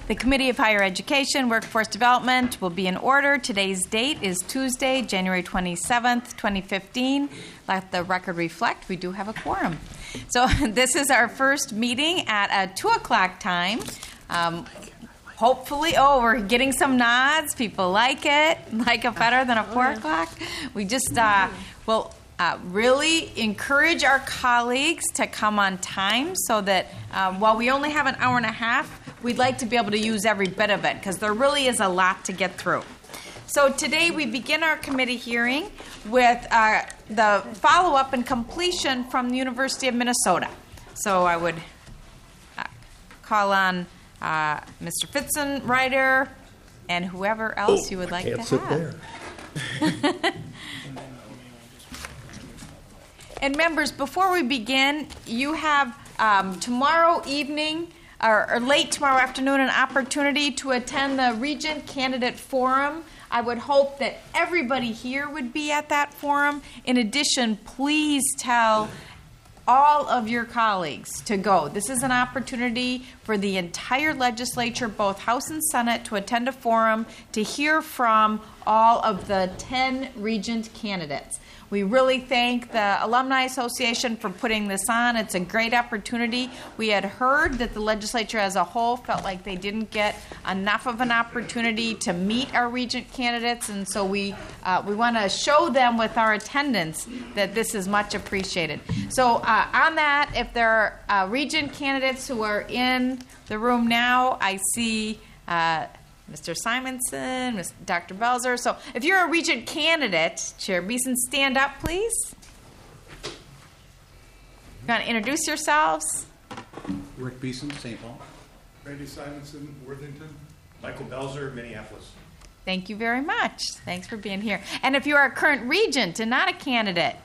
The Committee of Higher Education, Workforce Development will be in order. Today's date is Tuesday, January 27th, 2015. Let the record reflect, we do have a quorum. So this is our first meeting at a 2 o'clock time. Hopefully, we're getting some nods. People like it better than a 4 o'clock. We just will really encourage our colleagues to come on time so that while we only have an hour and a half, we'd like to be able to use every bit of it because there really is a lot to get through. So today we begin our committee hearing with the follow-up and completion from the University of Minnesota. So I would call on Mr. Fitzenreiter and whoever else you would like to have. Sit there. And members, before we begin, you have tomorrow evening or late tomorrow afternoon an opportunity to attend the Regent Candidate Forum. I would hope that everybody here would be at that forum. In addition, please tell all of your colleagues to go. This is an opportunity for the entire legislature, both House and Senate, to attend a forum to hear from all of the 10 Regent candidates. We really thank the Alumni Association for putting this on. It's a great opportunity. We had heard that the legislature as a whole felt like they didn't get enough of an opportunity to meet our Regent candidates, and so we want to show them with our attendance that this is much appreciated. So on that, if there are Regent candidates who are in the room now, I see Mr. Simonson, Dr. Belzer. So if you're a Regent candidate, Chair Beeson, stand up, please. You want to introduce yourselves? Rick Beeson, St. Paul. Randy Simonson, Worthington. Michael Belzer, Minneapolis. Thank you very much. Thanks for being here. And if you are a current Regent and not a candidate?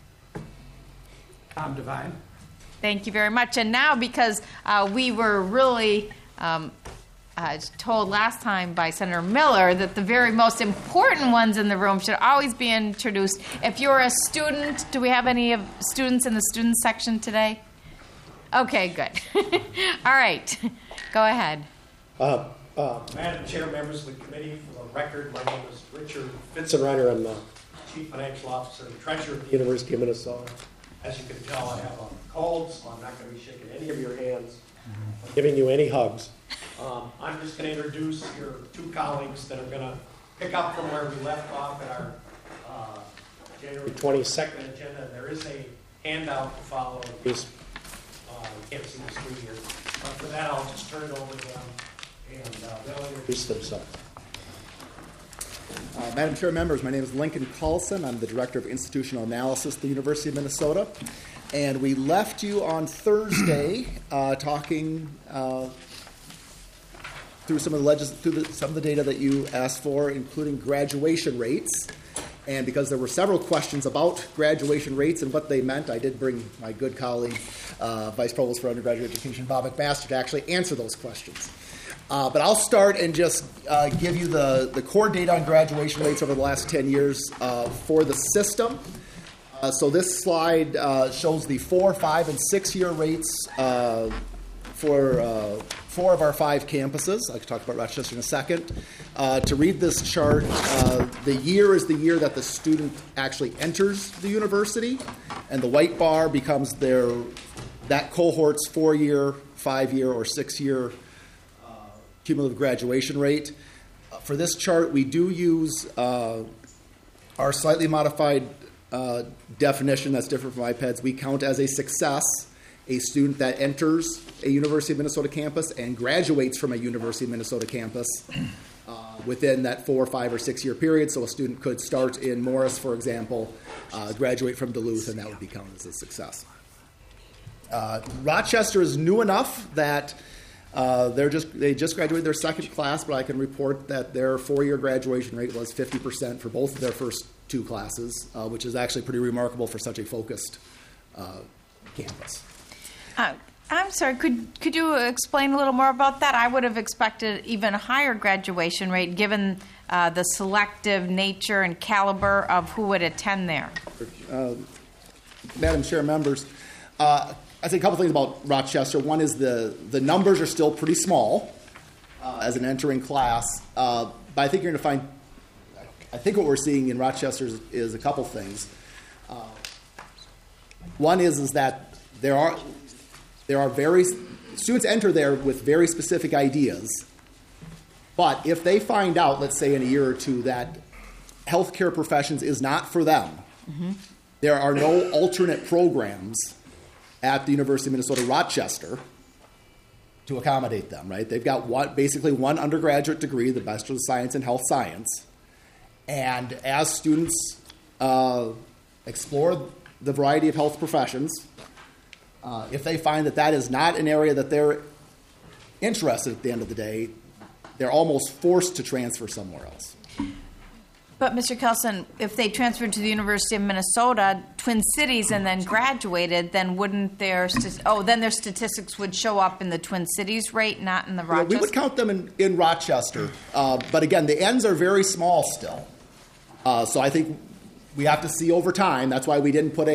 Tom Devine. Thank you very much. And now, because we were really told last time by Senator Miller that the very most important ones in the room should always be introduced. If you're a student, do we have any students in the student section today? Okay, good. All right, go ahead. Madam Chair, members of the committee, for the record, my name is Richard Fitzenreiter. I'm the Chief Financial Officer and Treasurer of the University of Minnesota. As you can tell, I have a cold, so I'm not going to be shaking any of your hands or giving you any hugs. I'm just going to introduce your two colleagues that are going to pick up from where we left off at our January 22nd agenda. There is a handout to follow. You can't see the screen here. But for that, I'll just turn it over to them, and they'll introduce themselves. Madam Chair, members, my name is Lincoln Carlson. I'm the Director of Institutional Analysis at the University of Minnesota. And we left you on Thursday talking through some of the data that you asked for, including graduation rates. And because there were several questions about graduation rates and what they meant, I did bring my good colleague, Vice Provost for Undergraduate Education, Bob McMaster, to actually answer those questions. But I'll start and just give you the core data on graduation rates over the last 10 years for the system. So this slide shows the 4-, 5-, and 6-year rates for 4 of our 5 campuses. I can talk about Rochester in a second. To read this chart, the year is the year that the student actually enters the university, and the white bar becomes that cohort's 4-year, 5-year, or 6-year cumulative graduation rate. For this chart, we do use our slightly modified definition that's different from IPEDS. We count as a success a student that enters a University of Minnesota campus and graduates from a University of Minnesota campus within that 4-, 5-, or 6-year period. So a student could start in Morris, for example, graduate from Duluth, and that would be counted as a success. Rochester is new enough that they just graduated their second class, but I can report that their 4-year graduation rate was 50% for both of their first 2 classes, which is actually pretty remarkable for such a focused campus. I'm sorry, could you explain a little more about that? I would have expected even a higher graduation rate given the selective nature and caliber of who would attend there. Madam Chair, members, I think a couple things about Rochester. One is the numbers are still pretty small. as an entering class. But I think you're going to find, I think what we're seeing in Rochester is a couple things. One is that there are students enter there with very specific ideas, but if they find out, let's say in a year or two, that healthcare professions is not for them, there are no alternate programs at the University of Minnesota Rochester to accommodate them, right? They've got basically one undergraduate degree, the Bachelor of Science in Health Science, and as students explore the variety of health professions, if they find that that is not an area that they're interested at the end of the day, they're almost forced to transfer somewhere else. But Mr. Kelson, if they transferred to the University of Minnesota, Twin Cities, and then graduated, then wouldn't their then their statistics would show up in the Twin Cities rate, not in the Rochester? We would count them in Rochester, but again, the ends are very small still. So I think we have to see over time. That's why we didn't put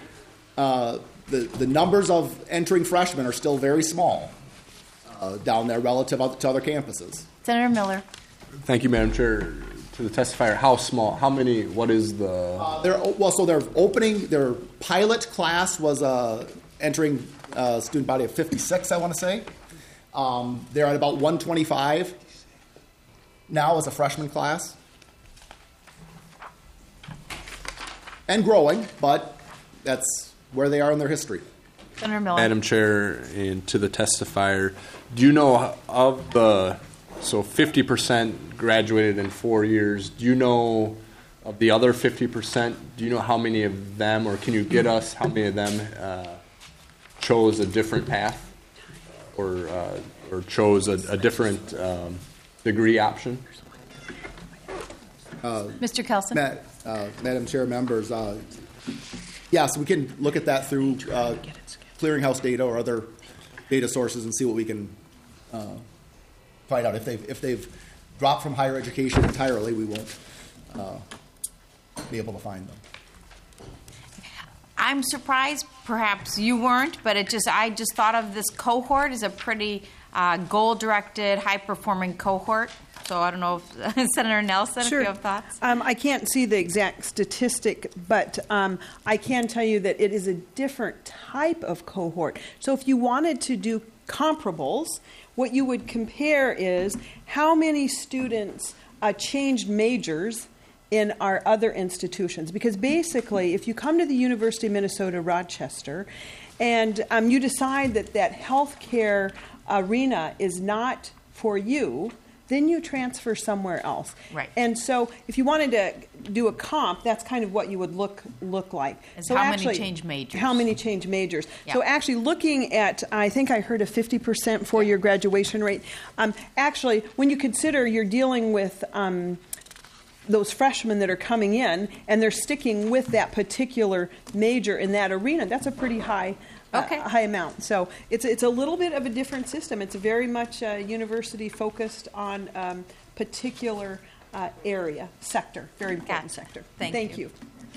the numbers of entering freshmen are still very small down there relative to other campuses. Senator Miller. Thank you, Madam Chair. To the testifier, how small? How many? What is the? Their pilot class was entering student body of 56, I want to say. They're at about 125 now as a freshman class. And growing, but that's where they are in their history. Senator Miller. Madam Chair, and to the testifier, do you know of the, so 50% graduated in 4 years, do you know of the other 50%, do you know how many of them, or can you get us how many of them chose a different path or chose a different degree option? Mr. Kelson. Madam Chair, members, yes, we can look at that through clearinghouse data or other data sources and see what we can find out. If they've dropped from higher education entirely, we won't be able to find them. I'm surprised, perhaps you weren't, but I just thought of this cohort as a pretty goal-directed, high-performing cohort. So I don't know if Senator Nelson, Sure. if you have thoughts. I can't see the exact statistic, but I can tell you that it is a different type of cohort. So if you wanted to do comparables, what you would compare is how many students changed majors in our other institutions. Because basically, if you come to the University of Minnesota Rochester and you decide that healthcare arena is not for you, then you transfer somewhere else. Right. And so if you wanted to do a comp, that's kind of what you would look like. So how many change majors? How many change majors. Yeah. So actually looking at, I think I heard a 50% four-year graduation rate. Actually, when you consider you're dealing with those freshmen that are coming in and they're sticking with that particular major in that arena, that's a pretty high high amount. So it's a little bit of a different system. It's very much university focused on particular sector, very important sector. Thank you.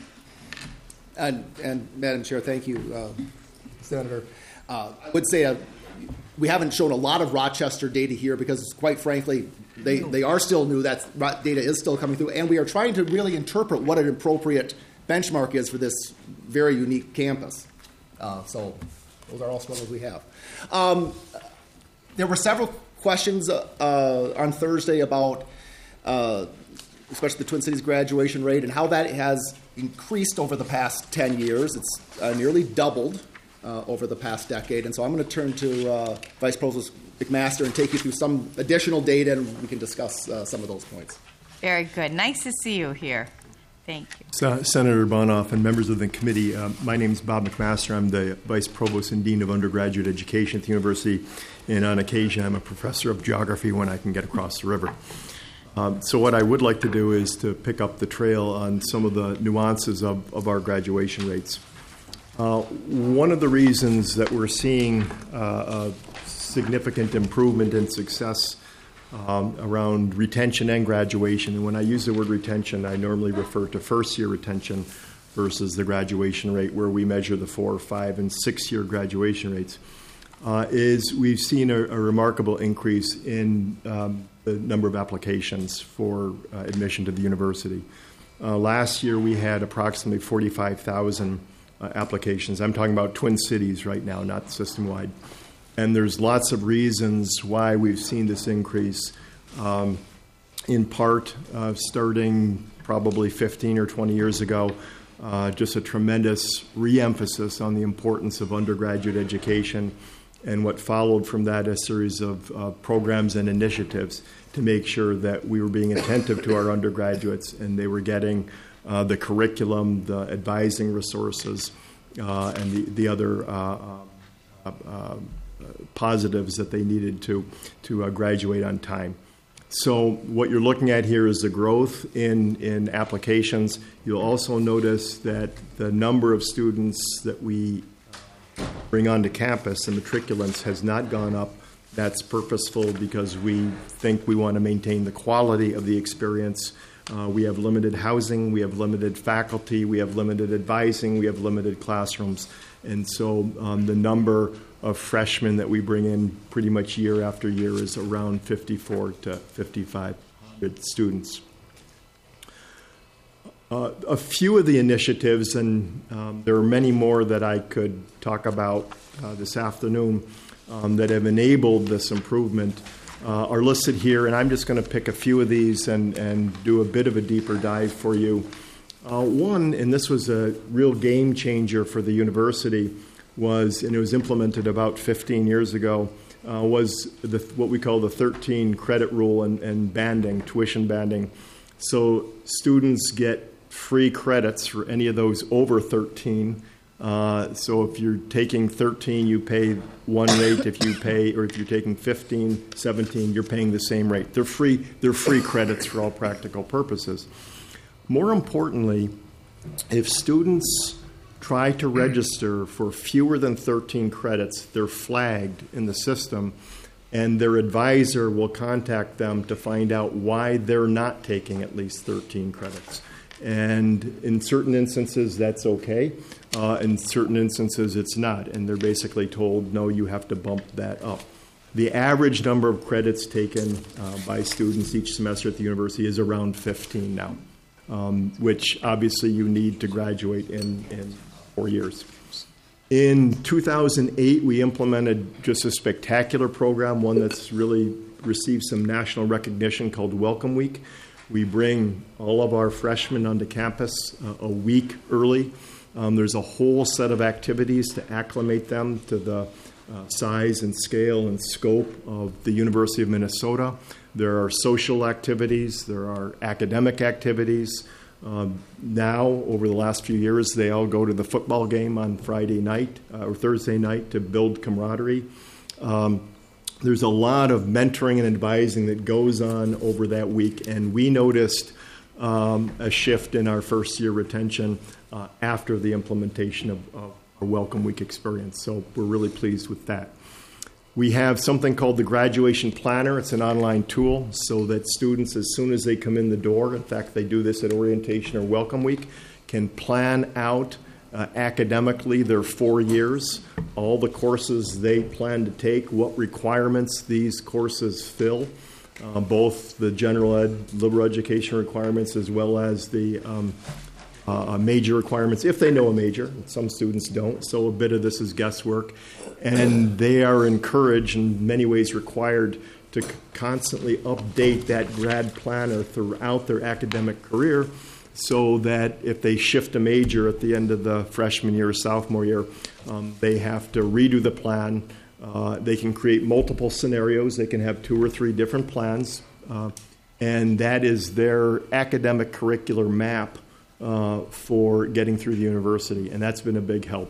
And Madam Chair, thank you, Senator. I would say we haven't shown a lot of Rochester data here because, quite frankly, they are still new. That data is still coming through, and we are trying to really interpret what an appropriate benchmark is for this very unique campus. So those are all struggles we have. There were several questions on Thursday about especially the Twin Cities graduation rate and how that has increased over the past 10 years. It's nearly doubled over the past decade. And so I'm going to turn to Vice Provost McMaster and take you through some additional data, and we can discuss some of those points. Very good. Nice to see you here. Thank you. Senator Bonoff and members of the committee, my name is Bob McMaster. I'm the Vice Provost and Dean of Undergraduate Education at the university, and on occasion I'm a professor of geography when I can get across the river. So what I would like to do is to pick up the trail on some of the nuances of our graduation rates. One of the reasons that we're seeing a significant improvement in success around retention and graduation. And when I use the word retention, I normally refer to first-year retention versus the graduation rate, where we measure the 4-, 5-, and 6-year graduation rates. is we've seen a remarkable increase in the number of applications for admission to the university. Last year, we had approximately 45,000 applications. I'm talking about Twin Cities right now, not system-wide. And there's lots of reasons why we've seen this increase. In part, starting probably 15 or 20 years ago, just a tremendous re-emphasis on the importance of undergraduate education, and what followed from that a series of programs and initiatives to make sure that we were being attentive to our undergraduates and they were getting the curriculum, the advising resources, and the other positives that they needed to graduate on time. So what you're looking at here is the growth in applications. You'll also notice that the number of students that we bring onto campus, the matriculants, has not gone up. That's purposeful because we think we want to maintain the quality of the experience. We have limited housing, we have limited faculty, we have limited advising, we have limited classrooms. And so the number of freshmen that we bring in pretty much year after year is around 54 to 5,500 students. A few of the initiatives, and there are many more that I could talk about this afternoon that have enabled this improvement, are listed here, and I'm just going to pick a few of these and do a bit of a deeper dive for you. One, and this was a real game changer for the university, and it was implemented about 15 years ago, was what we call the 13 credit rule and banding, tuition banding. So students get free credits for any of those over 13. So if you're taking 13, you pay one rate. If you're taking 15, 17, you're paying the same rate. They're free credits for all practical purposes. More importantly, if students try to register for fewer than 13 credits, they're flagged in the system, and their advisor will contact them to find out why they're not taking at least 13 credits. And in certain instances, that's okay. In certain instances, it's not. And they're basically told, no, you have to bump that up. The average number of credits taken by students each semester at the university is around 15 now, which obviously you need to graduate in 4 years. In 2008, we implemented just a spectacular program, one that's really received some national recognition, called Welcome Week. We bring all of our freshmen onto campus a week early. There's a whole set of activities to acclimate them to the size and scale and scope of the University of Minnesota. There are social activities. There are academic activities. Now, over the last few years, they all go to the football game on Friday night or Thursday night to build camaraderie. There's a lot of mentoring and advising that goes on over that week, and we noticed a shift in our first-year retention after the implementation of our Welcome Week experience. So we're really pleased with that. We have something called the Graduation Planner. It's an online tool so that students, as soon as they come in the door, in fact, they do this at orientation or Welcome Week, can plan out academically their 4 years, all the courses they plan to take, what requirements these courses fill, both the general ed, liberal education requirements, as well as the major requirements, if they know a major. Some students don't, so a bit of this is guesswork. And they are encouraged, in many ways required, to constantly update that grad planner throughout their academic career, so that if they shift a major at the end of the freshman year or sophomore year, they have to redo the plan. They can create multiple scenarios. They can have 2 or 3 different plans. And that is their academic curricular map for getting through the university. And that's been a big help.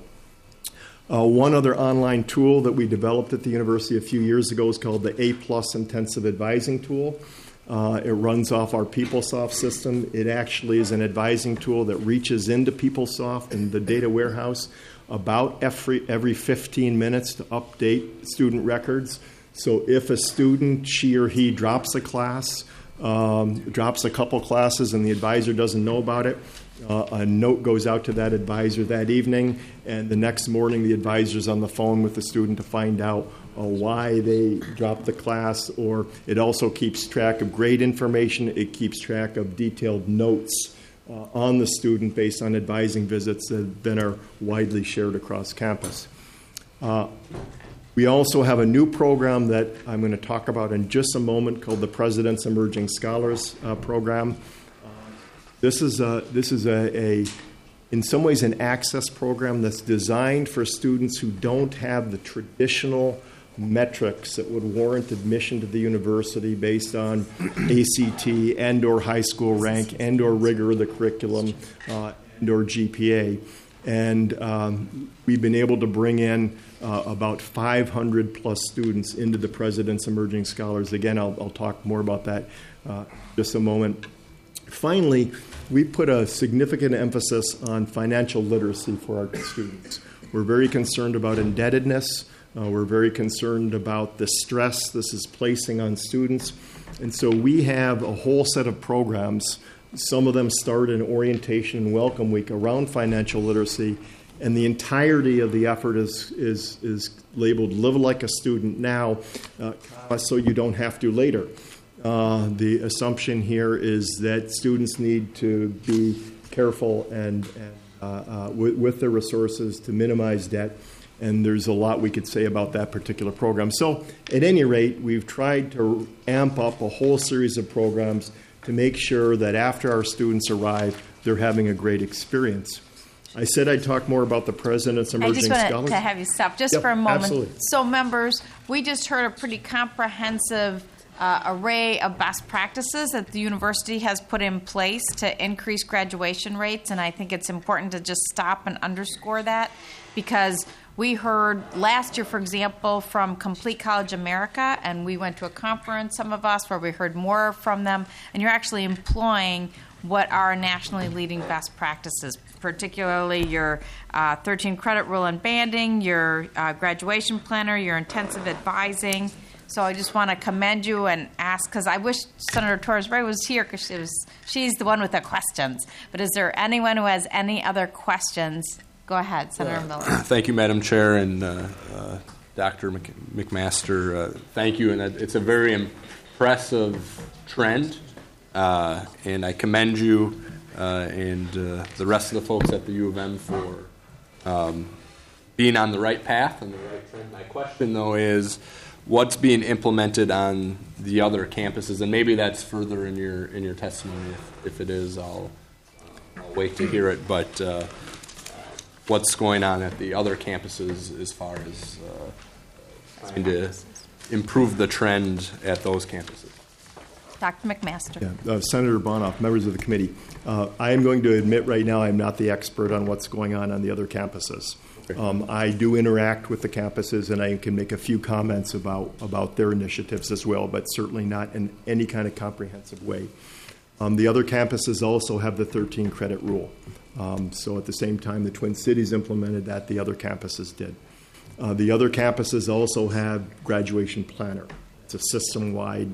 One other online tool that we developed at the university a few years ago is called the A+ Intensive Advising Tool. It runs off our PeopleSoft system. It actually is an advising tool that reaches into PeopleSoft and the data warehouse about every 15 minutes to update student records. So if a student, she or he, drops a class, drops a couple classes, and the advisor doesn't know about it, A note goes out to that advisor that evening, and the next morning the advisor's on the phone with the student to find out why they dropped the class, or it also keeps track of grade information. It keeps track of detailed notes on the student based on advising visits that then are widely shared across campus. We also have a new program that I'm going to talk about in just a moment called the President's Emerging Scholars Program. This is in some ways an access program that's designed for students who don't have the traditional metrics that would warrant admission to the university based on ACT and/or high school rank and/or rigor of the curriculum and/or GPA. And we've been able to bring in about 500 plus students into the President's Emerging Scholars. Again, I'll talk more about that just a moment. Finally, we put a significant emphasis on financial literacy for our students. We're very concerned about indebtedness. We're very concerned about the stress this is placing on students. And so we have a whole set of programs. Some of them start in orientation and welcome week around financial literacy, and the entirety of the effort is labeled Live Like a Student Now, so you don't have to later. The assumption here is that students need to be careful and with their resources to minimize debt, and there's a lot we could say about that particular program. So at any rate, we've tried to amp up a whole series of programs to make sure that after our students arrive, they're having a great experience. I said I'd talk more about the President's Emerging Scholars. I just wanted to have you stop just for a moment. Absolutely. So members, we just heard a pretty comprehensive array of best practices that the university has put in place to increase graduation rates, and I think it's important to just stop and underscore that, because we heard last year, for example, from Complete College America, and we went to a conference, some of us, where we heard more from them, and you're actually employing what are nationally leading best practices, particularly your 13 credit rule and banding, your graduation planner, your intensive advising. So I just want to commend you and ask, because I wish Senator Torres-Ray was here, because she's the one with the questions. But is there anyone who has any other questions? Go ahead, Senator Miller. Thank you, Madam Chair, and Dr. McMaster. Thank you, and it's a very impressive trend, and I commend you and the rest of the folks at the U of M for being on the right path and the right trend. My question, though, is what's being implemented on the other campuses, and maybe that's further in your testimony. If it is, I'll wait to hear it. But what's going on at the other campuses as far as trying to improve the trend at those campuses? Dr. McMaster. Yeah, Senator Bonoff, members of the committee, I am going to admit right now I'm not the expert on what's going on the other campuses. I do interact with the campuses, and I can make a few comments about their initiatives as well, but certainly not in any kind of comprehensive way. The other campuses also have the 13 credit rule. So at the same time the Twin Cities implemented that, the other campuses did. The other campuses also have graduation planner. It's a system-wide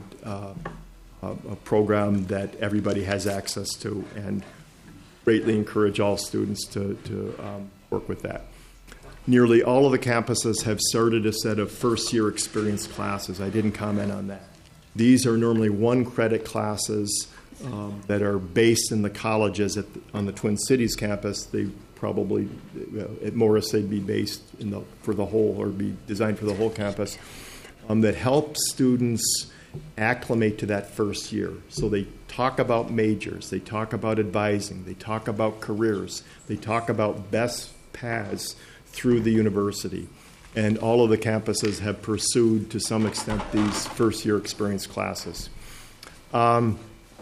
a program that everybody has access to, and greatly encourage all students to work with that. Nearly all of the campuses have started a set of first-year experience classes. I didn't comment on that. These are normally one-credit classes that are based in the colleges on the Twin Cities campus. They probably, at Morris, they'd be based for the whole, or be designed for the whole campus, that help students acclimate to that first year. So they talk about majors, they talk about advising, they talk about careers, they talk about best paths through the university. And all of the campuses have pursued, to some extent, these first-year experience classes. All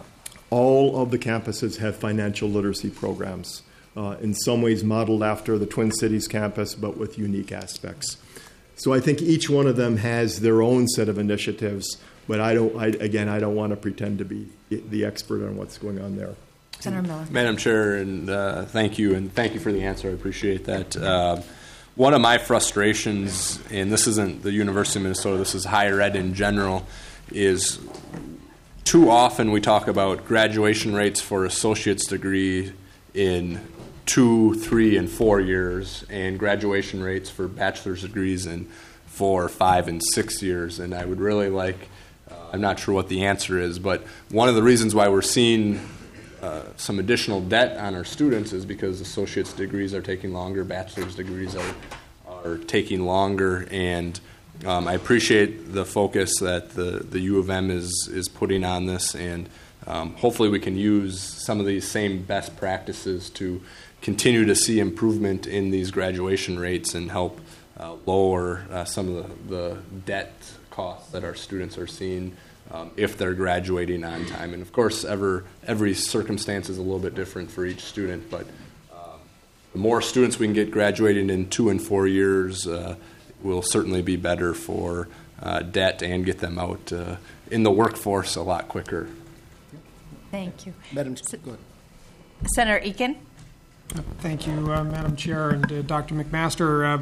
of the campuses have financial literacy programs, in some ways modeled after the Twin Cities campus, but with unique aspects. So I think each one of them has their own set of initiatives, but I don't want to pretend to be the expert on what's going on there. Senator Miller. Madam Chair, and thank you for the answer. I appreciate that. One of my frustrations, and this isn't the University of Minnesota, this is higher ed in general, is too often we talk about graduation rates for associate's degree in 2, 3, and 4 years, and graduation rates for bachelor's degrees in 4, 5, and 6 years. And I would really like, I'm not sure what the answer is, but one of the reasons why we're seeing some additional debt on our students is because associate's degrees are taking longer, bachelor's degrees are taking longer, and I appreciate the focus that the U of M is putting on this, and hopefully we can use some of these same best practices to continue to see improvement in these graduation rates and help lower some of the debt costs that our students are seeing if they're graduating on time. And of course, every circumstance is a little bit different for each student, but the more students we can get graduating in 2 and 4 years will certainly be better for debt and get them out in the workforce a lot quicker. Thank you. Madam, go ahead. Senator Eakin? Thank you, Madam Chair and Dr. McMaster.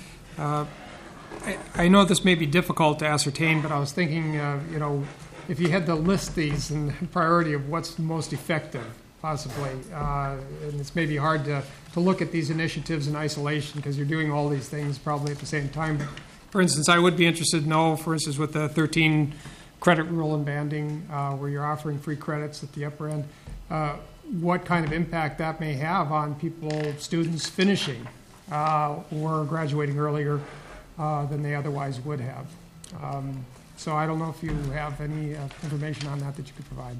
I know this may be difficult to ascertain, but I was thinking, if you had to list these in priority of what's most effective, possibly, and it's maybe hard to look at these initiatives in isolation because you're doing all these things probably at the same time. But for instance, I would be interested to know, for instance, with the 13 credit rule and banding, where you're offering free credits at the upper end, what kind of impact that may have on students finishing or graduating earlier than they otherwise would have. So I don't know if you have any information on that you could provide.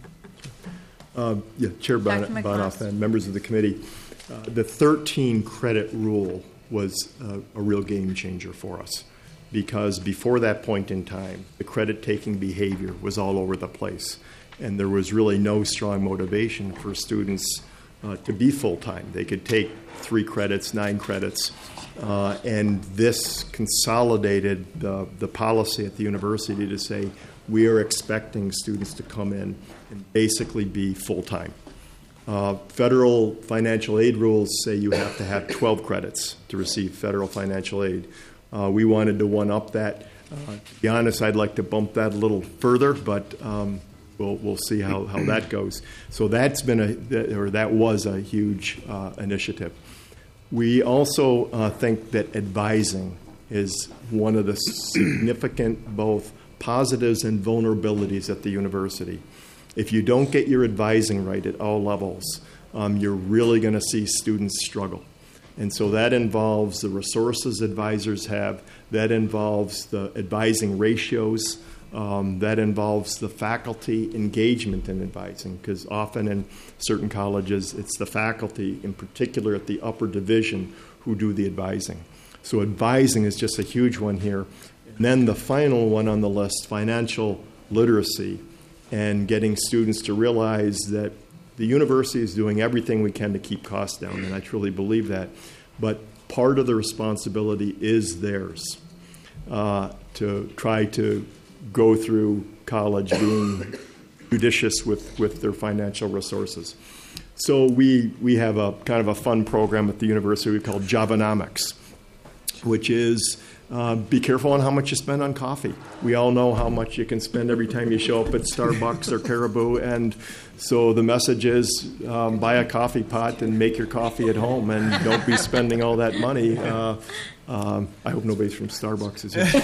Chair Bonoff and members of the committee, the 13 credit rule was a real game changer for us, because before that point in time, the credit-taking behavior was all over the place, and there was really no strong motivation for students to be full-time. They could take 3 credits, 9 credits, and this consolidated the policy at the university to say, we are expecting students to come in and basically be full-time. Federal financial aid rules say you have to have 12 credits to receive federal financial aid. We wanted to one-up that. To be honest, I'd like to bump that a little further, but we'll see how that goes. So that was a huge initiative. We also think that advising is one of the significant both positives and vulnerabilities at the university. If you don't get your advising right at all levels, you're really going to see students struggle. And so that involves the resources advisors have, that involves the advising ratios, that involves the faculty engagement in advising, because often in certain colleges it's the faculty, in particular at the upper division, who do the advising. So advising is just a huge one here. And then the final one on the list, financial literacy, and getting students to realize that the university is doing everything we can to keep costs down, and I truly believe that. But part of the responsibility is theirs to try to go through college being judicious with their financial resources. So we have a kind of a fun program at the university we call Javanomics, which is be careful on how much you spend on coffee. We all know how much you can spend every time you show up at Starbucks or Caribou, and so the message is buy a coffee pot and make your coffee at home, and don't be spending all that money. I hope nobody's from Starbucks is here,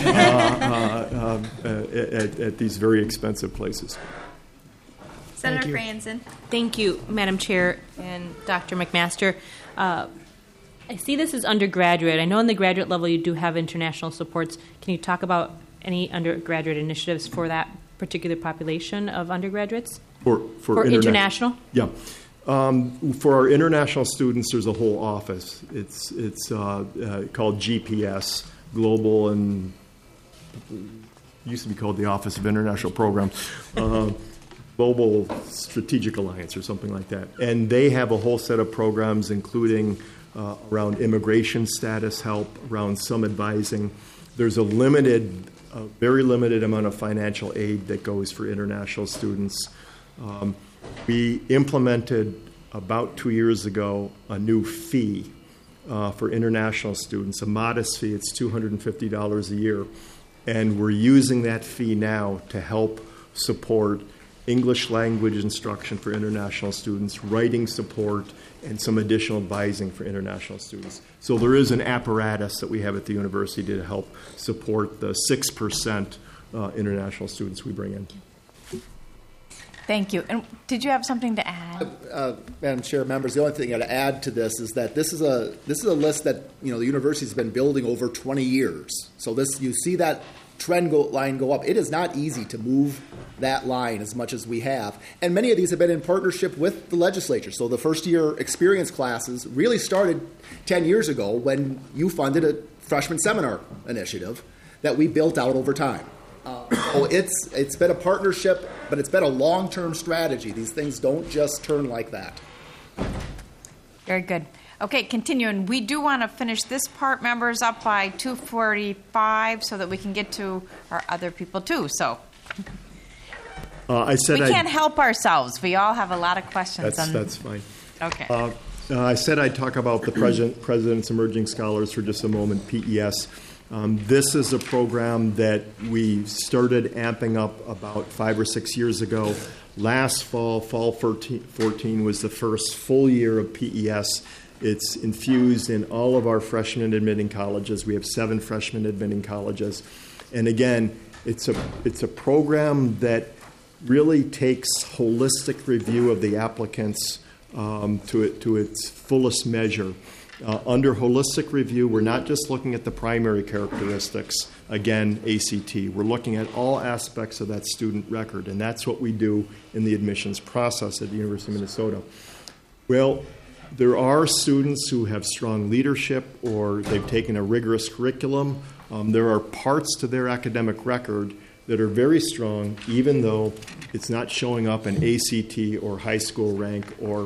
at these very expensive places. Senator Franzen. Thank you, Madam Chair and Dr. McMaster. I see this as undergraduate. I know in the graduate level you do have international supports. Can you talk about any undergraduate initiatives for that particular population of undergraduates? For international? Yeah. For our international students, there's a whole office. It's called GPS, Global, and used to be called the Office of International Programs. Global Strategic Alliance or something like that. And they have a whole set of programs, including around immigration status help, around some advising. There's a very limited amount of financial aid that goes for international students. We implemented about 2 years ago a new fee for international students, a modest fee. It's $250 a year. And we're using that fee now to help support English language instruction for international students, writing support, and some additional advising for international students. So there is an apparatus that we have at the university to help support the 6% international students we bring in. Thank you. And did you have something to add? Madam Chair, members, the only thing I'd add to this is that this is a list that the university's been building over 20 years. So you see that trend line go up. It is not easy to move that line as much as we have, and many of these have been in partnership with the legislature. So the first year experience classes really started 10 years ago when you funded a freshman seminar initiative that we built out over time. So it's been a partnership, but it's been a long-term strategy. These things don't just turn like that. Very good. Okay, continuing. We do want to finish this part, members, up by 2:45 so that we can get to our other people too. So I said we can't help ourselves. We all have a lot of questions. That's fine. Okay. I said I'd talk about the President's Emerging Scholars for just a moment, PES. This is a program that we started amping up about 5 or 6 years ago. Last fall 14, was the first full year of PES. It's infused in all of our freshman admitting colleges. We have 7 freshman admitting colleges. And again, it's a program that really takes holistic review of the applicants to its fullest measure. Under holistic review, we're not just looking at the primary characteristics, again, ACT. We're looking at all aspects of that student record, and that's what we do in the admissions process at the University of Minnesota. Well, there are students who have strong leadership or they've taken a rigorous curriculum. There are parts to their academic record that are very strong, even though it's not showing up in ACT or high school rank or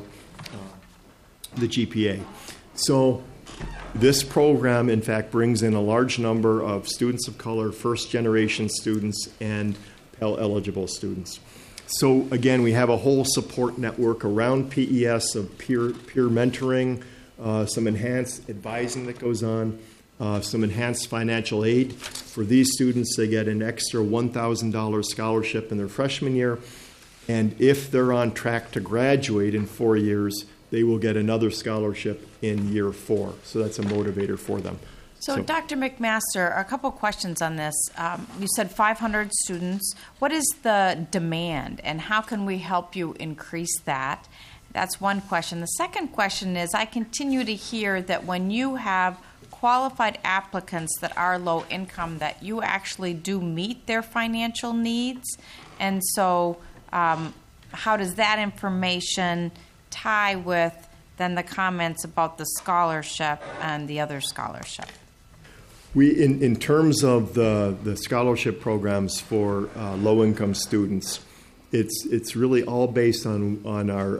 the GPA. So this program, in fact, brings in a large number of students of color, first-generation students, and Pell-eligible students. So, again, we have a whole support network around PES of peer mentoring, some enhanced advising that goes on, some enhanced financial aid. For these students, they get an extra $1,000 scholarship in their freshman year, and if they're on track to graduate in 4 years, they will get another scholarship in year 4. So that's a motivator for them. So Dr. McMaster, a couple questions on this. You said 500 students. What is the demand, and how can we help you increase that? That's one question. The second question is, I continue to hear that when you have qualified applicants that are low income, that you actually do meet their financial needs. And so how does that information tie with then the comments about the scholarship and the other scholarship? We, in terms of the scholarship programs for low-income students, it's really all based on our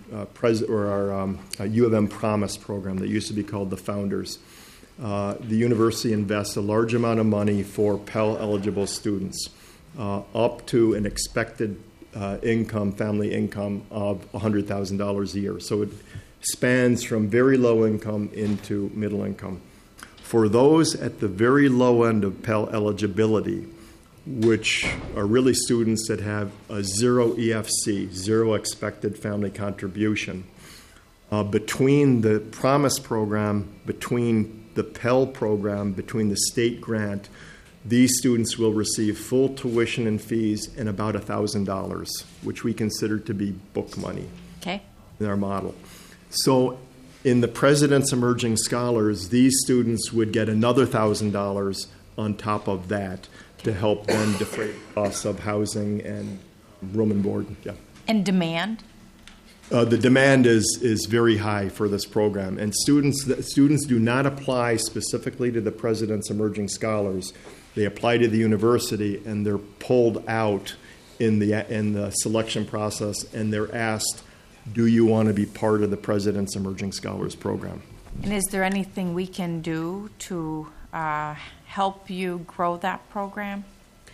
U of M Promise program that used to be called the Founders. The university invests a large amount of money for Pell-eligible students, up to an expected family income of $100,000 a year. So it spans from very low income into middle income. For those at the very low end of Pell eligibility, which are really students that have a zero EFC, zero expected family contribution, between the Promise program, between the Pell program, between the state grant, these students will receive full tuition and fees and about $1,000, which we consider to be book money in our model. So in the President's Emerging Scholars, these students would get another $1,000 on top of that to help them defray costs of housing and room and board. Yeah. And demand? The demand is very high for this program, and students do not apply specifically to the President's Emerging Scholars. They apply to the university, and they're pulled out in the selection process, and they're asked, do you want to be part of the President's Emerging Scholars program? And is there anything we can do to help you grow that program?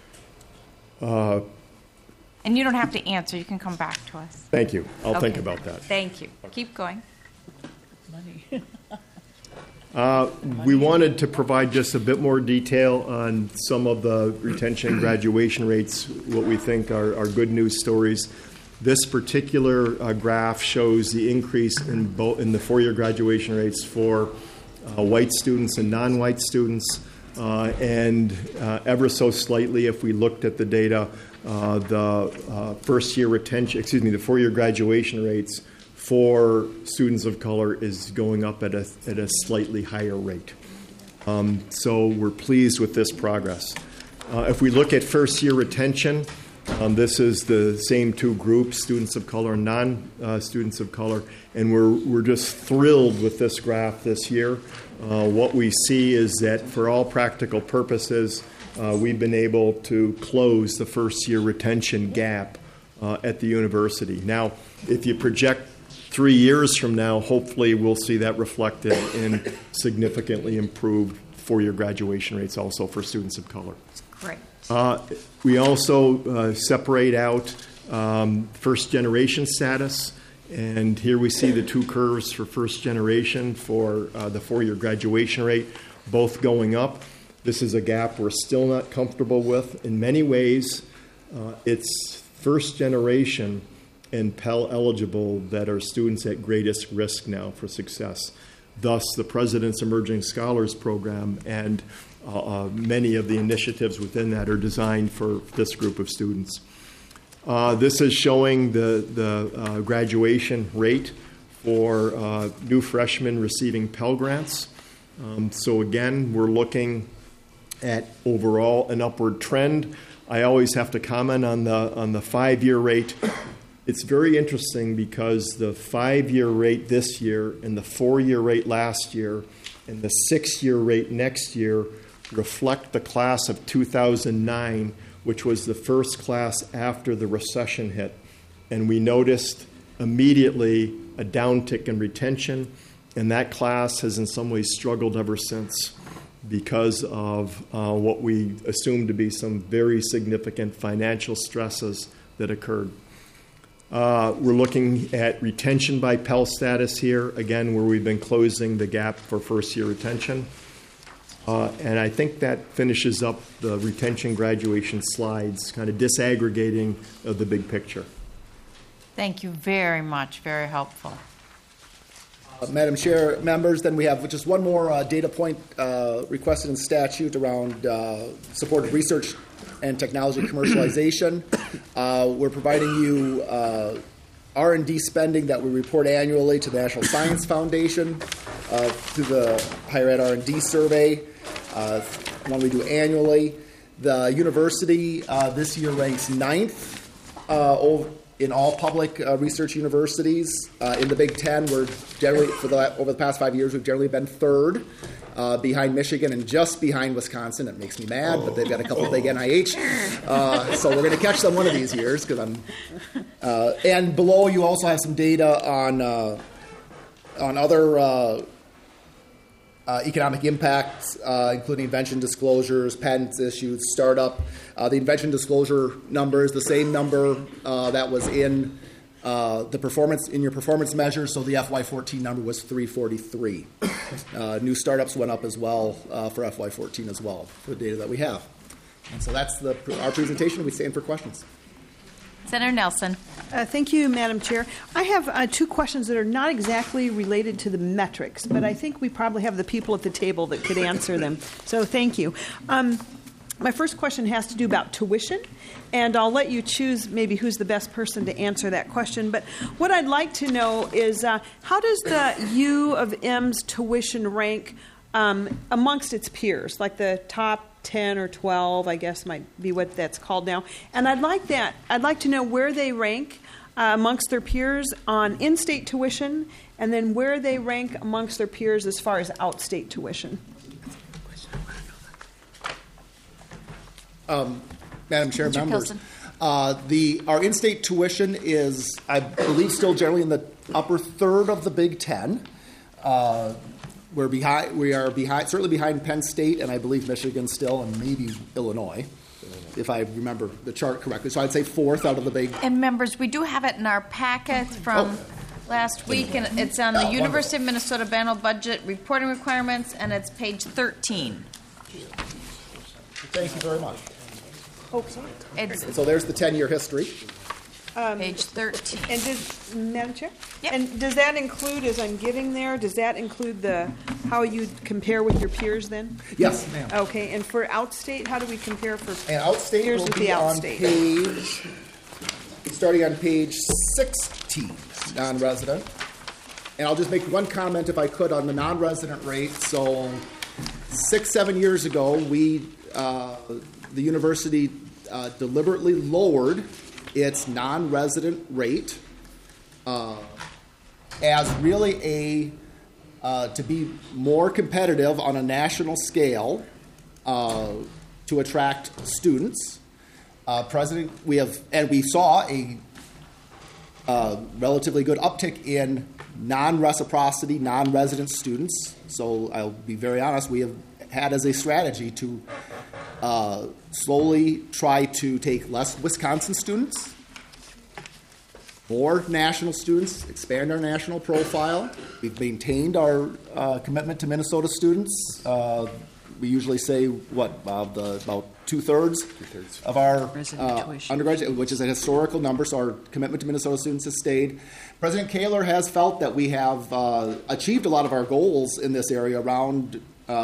And you don't have to answer. You can come back to us. Thank you. I'll think about that. Thank you. Keep going. We wanted to provide just a bit more detail on some of the retention and graduation rates, what we think are good news stories. This particular graph shows the increase in the four-year graduation rates for white students and non-white students, and ever so slightly, if we looked at the data, the the four-year graduation rates for students of color is going up at a slightly higher rate. So we're pleased with this progress. If we look at first-year retention, this is the same two groups, students of color and non-students of color, and we're just thrilled with this graph this year. What we see is that for all practical purposes, we've been able to close the first-year retention gap at the university. Now, if you project 3 years from now, hopefully we'll see that reflected in significantly improved four-year graduation rates also for students of color. Great. We also separate out first-generation status, and here we see the two curves for first generation for the four-year graduation rate, both going up. This is a gap we're still not comfortable with. In many ways, it's first generation and Pell eligible that are students at greatest risk now for success. Thus, the President's Emerging Scholars Program and many of the initiatives within that are designed for this group of students. This is showing the graduation rate for new freshmen receiving Pell Grants. So again, we're looking at overall an upward trend. I always have to comment on the 5-year rate. It's very interesting because the 5-year rate this year and the 4-year rate last year and the 6-year rate next year reflect the class of 2009, which was the first class after the recession hit. And we noticed immediately a downtick in retention, and that class has in some ways struggled ever since because of what we assume to be some very significant financial stresses that occurred. We're looking at retention by Pell status here, again, where we've been closing the gap for first-year retention. And I think that finishes up the retention graduation slides, kind of disaggregating of the big picture. Thank you very much. Very helpful. Madam Chair, members, then we have just one more data point requested in statute around supported research and technology commercialization. We're providing you R&D spending that we report annually to the National Science Foundation through the Higher Ed R&D Survey, one we do annually. The university this year ranks 9th in all public research universities. In the Big Ten, we're generally, over the past 5 years, we've generally been 3rd. Behind Michigan and just behind Wisconsin. It makes me mad, but they've got a couple of big NIH. So we're going to catch them one of these years. And below, you also have some data on other economic impacts, including invention disclosures, patents issued, startup. The invention disclosure number is the same number that was in the performance in your performance measures, so the FY14 number was 343. New startups went up as well for FY14 as well, for the data that we have. And so that's our presentation. We stand for questions. Senator Nelson. Thank you, Madam Chair. I have 2 questions that are not exactly related to the metrics, but I think we probably have the people at the table that could answer them. So thank you. My first question has to do about tuition, and I'll let you choose maybe who's the best person to answer that question. But what I'd like to know is how does the U of M's tuition rank amongst its peers, like the top 10 or 12, I guess might be what that's called now. And I'd like to know where they rank amongst their peers on in-state tuition, and then where they rank amongst their peers as far as out-state tuition. Madam Chair, members, our in-state tuition is, I believe, still generally in the upper third of the Big Ten. We're behind. We are behind, certainly behind Penn State, and I believe Michigan still, and maybe Illinois, if I remember the chart correctly. So I'd say 4th out of the big. And members, we do have it in our packet from last week, and it's on the University of Minnesota Banner budget reporting requirements, and it's page 13. Thank you very much. Oh, sorry. It's So there's the 10-year history. page 13. And Madam Chair? Yep. And does that include, as I'm getting there, does that include how you compare with your peers then? Yes, ma'am. Okay, and for outstate, how do we compare for And outstate peers will with be the on outstate? starting on page 16, non-resident. And I'll just make one comment, if I could, on the non-resident rate. So 6-7 years ago, the university deliberately lowered its non-resident rate as really to be more competitive on a national scale to attract students. We saw a relatively good uptick in non-reciprocity, non-resident students. So I'll be very honest, we have had as a strategy to slowly try to take less Wisconsin students, more national students, expand our national profile. We've maintained our commitment to Minnesota students. We usually say, about 2/3 of our undergraduate, which is a historical number, so our commitment to Minnesota students has stayed. President Kaler has felt that we have achieved a lot of our goals in this area around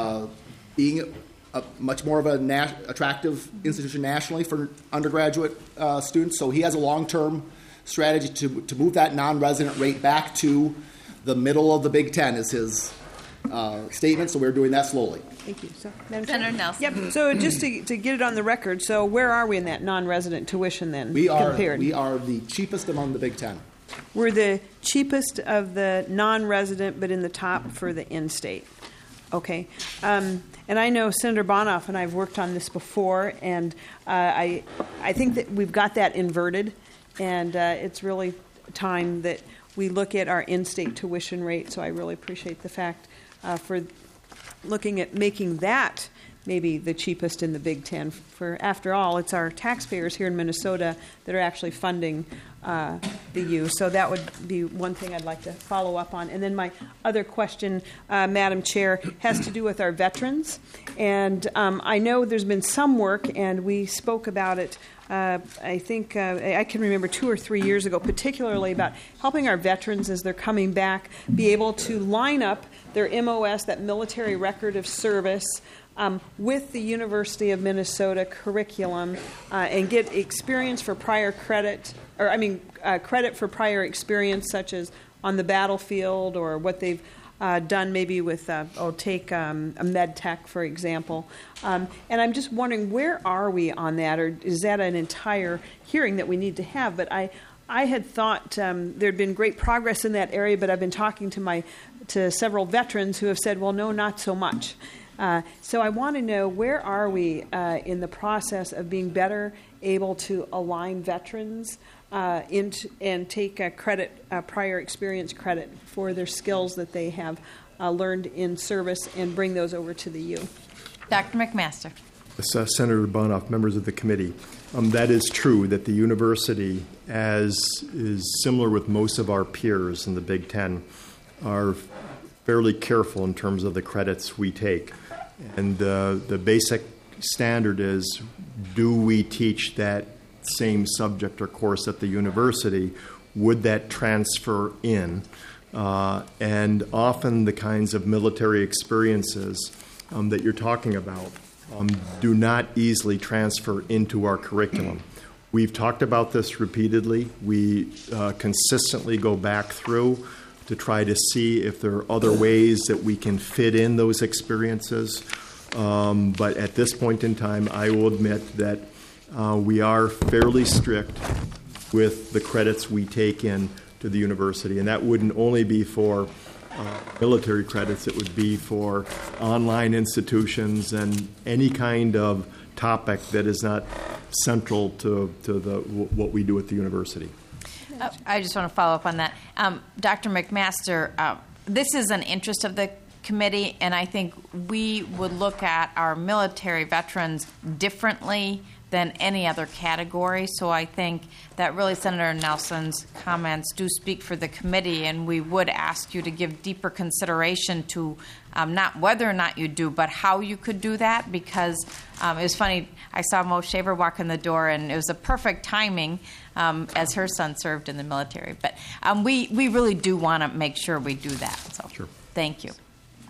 being much more of an attractive institution nationally for undergraduate students. So he has a long-term strategy to move that non-resident rate back to the middle of the Big Ten is his statement, so we're doing that slowly. Thank you. So, Madam Chair? Senator Nelson. Yep. So just to get it on the record, so where are we in that non-resident tuition then? We are compared? the cheapest among the Big Ten. We're the cheapest of the non-resident, but in the top for the in-state. Okay. And I know Senator Bonoff and I have worked on this before, and I think that we've got that inverted, and it's really time that we look at our in-state tuition rate. So I really appreciate the fact for looking at making that maybe the cheapest in the Big Ten. For after all, it's our taxpayers here in Minnesota that are actually funding the U. So that would be one thing I'd like to follow up on. And then my other question, Madam Chair, has to do with our veterans. And I know there's been some work, and we spoke about it, I think I can remember 2 or 3 years ago, particularly about helping our veterans as they're coming back be able to line up their MOS, that military record of service, with the University of Minnesota curriculum and get experience for prior credit, credit for prior experience, such as on the battlefield or what they've done maybe with, take a med tech, for example. And I'm just wondering, where are we on that, or is that an entire hearing that we need to have? But I had thought there had been great progress in that area, but I've been talking to several veterans who have said, well, no, not so much. So I want to know, where are we in the process of being better able to align veterans and take prior experience credit for their skills that they have learned in service and bring those over to the U? Dr. McMaster. Senator Bonoff, members of the committee, that is true that the university, as is similar with most of our peers in the Big Ten, are fairly careful in terms of the credits we take. And the basic standard is, do we teach that same subject or course at the university? Would that transfer in? And often the kinds of military experiences that you're talking about do not easily transfer into our curriculum. We've talked about this repeatedly. We consistently go back through to try to see if there are other ways that we can fit in those experiences. But at this point in time, I will admit that we are fairly strict with the credits we take in to the university. And that wouldn't only be for military credits, it would be for online institutions and any kind of topic that is not central to what we do at the university. I just want to follow up on that. Dr. McMaster, this is an interest of the committee, and I think we would look at our military veterans differently than any other category. So I think that really Senator Nelson's comments do speak for the committee, and we would ask you to give deeper consideration to not whether or not you do, but how you could do that, because it was funny. I saw Mo Shaver walk in the door, and it was a perfect timing as her son served in the military. But we really do want to make sure we do that. So Sure. Thank you.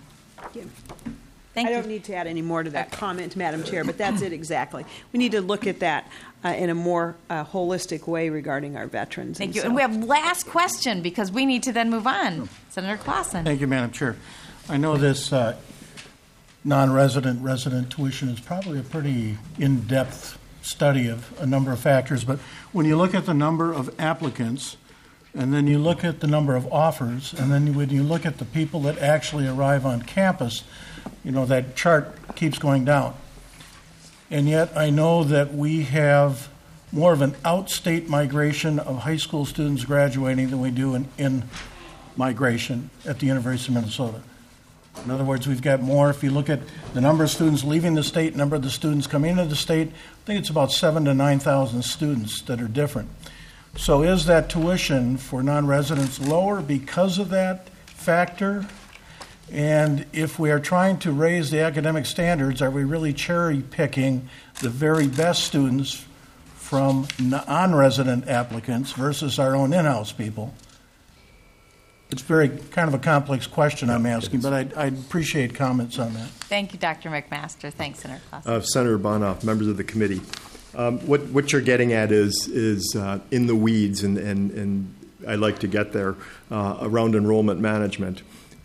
I don't need to add any more to that comment, Madam Chair, but that's it exactly. We need to look at that in a more holistic way regarding our veterans. Thank you. And we have last question because we need to then move on. Senator Clausen. Thank you, Madam Chair. I know this non-resident resident tuition is probably a pretty in-depth study of a number of factors, but when you look at the number of applicants and then you look at the number of offers and then when you look at the people that actually arrive on campus, that chart keeps going down. And yet I know that we have more of an outstate migration of high school students graduating than we do in migration at the University of Minnesota. In other words, we've got more. If you look at the number of students leaving the state, number of the students coming into the state, I think it's about 7,000 to 9,000 students that are different. So is that tuition for non-residents lower because of that factor? And if we are trying to raise the academic standards, are we really cherry-picking the very best students from non-resident applicants versus our own in-house people? It's very kind of a complex question I'm asking, but I'd appreciate comments on that. Thank you, Dr. McMaster. Thanks, Senator Clausen. Senator Bonoff, members of the committee, what you're getting at is in the weeds, and I'd like to get there around enrollment management.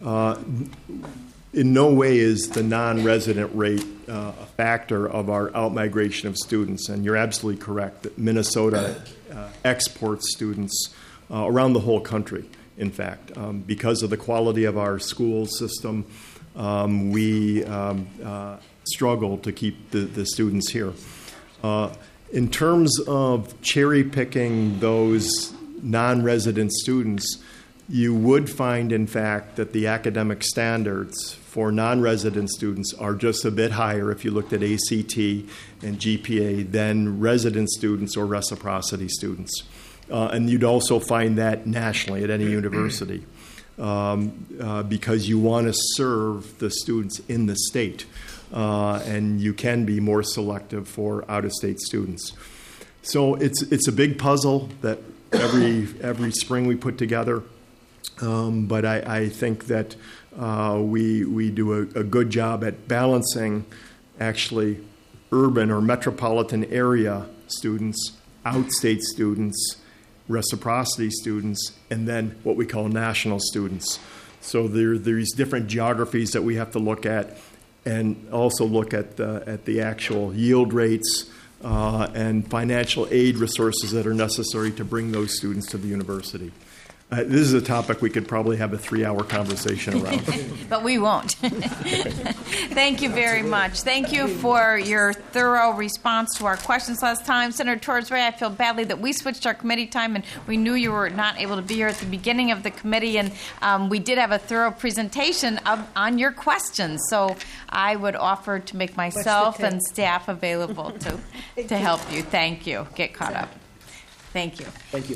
In no way is the non-resident rate a factor of our outmigration of students, and you're absolutely correct that Minnesota exports students around the whole country. In fact, because of the quality of our school system, we struggle to keep the students here. In terms of cherry-picking those non-resident students, you would find, in fact, that the academic standards for non-resident students are just a bit higher if you looked at ACT and GPA than resident students or reciprocity students. And you'd also find that nationally at any university because you want to serve the students in the state. And you can be more selective for out-of-state students. So it's a big puzzle that every spring we put together. But I think that we do a good job at balancing actually urban or metropolitan area students, out-state students, reciprocity students, and then what we call national students. So there's different geographies that we have to look at, and also look at the actual yield rates and financial aid resources that are necessary to bring those students to the university. This is a topic we could probably have a 3-hour conversation around. But we won't. Thank you very much. Thank you for your thorough response to our questions last time. Senator Torres-Ray, I feel badly that we switched our committee time, and we knew you were not able to be here at the beginning of the committee, and we did have a thorough presentation on your questions. So I would offer to make myself and staff available to help you. Thank you. Get caught up. Thank you. Thank you.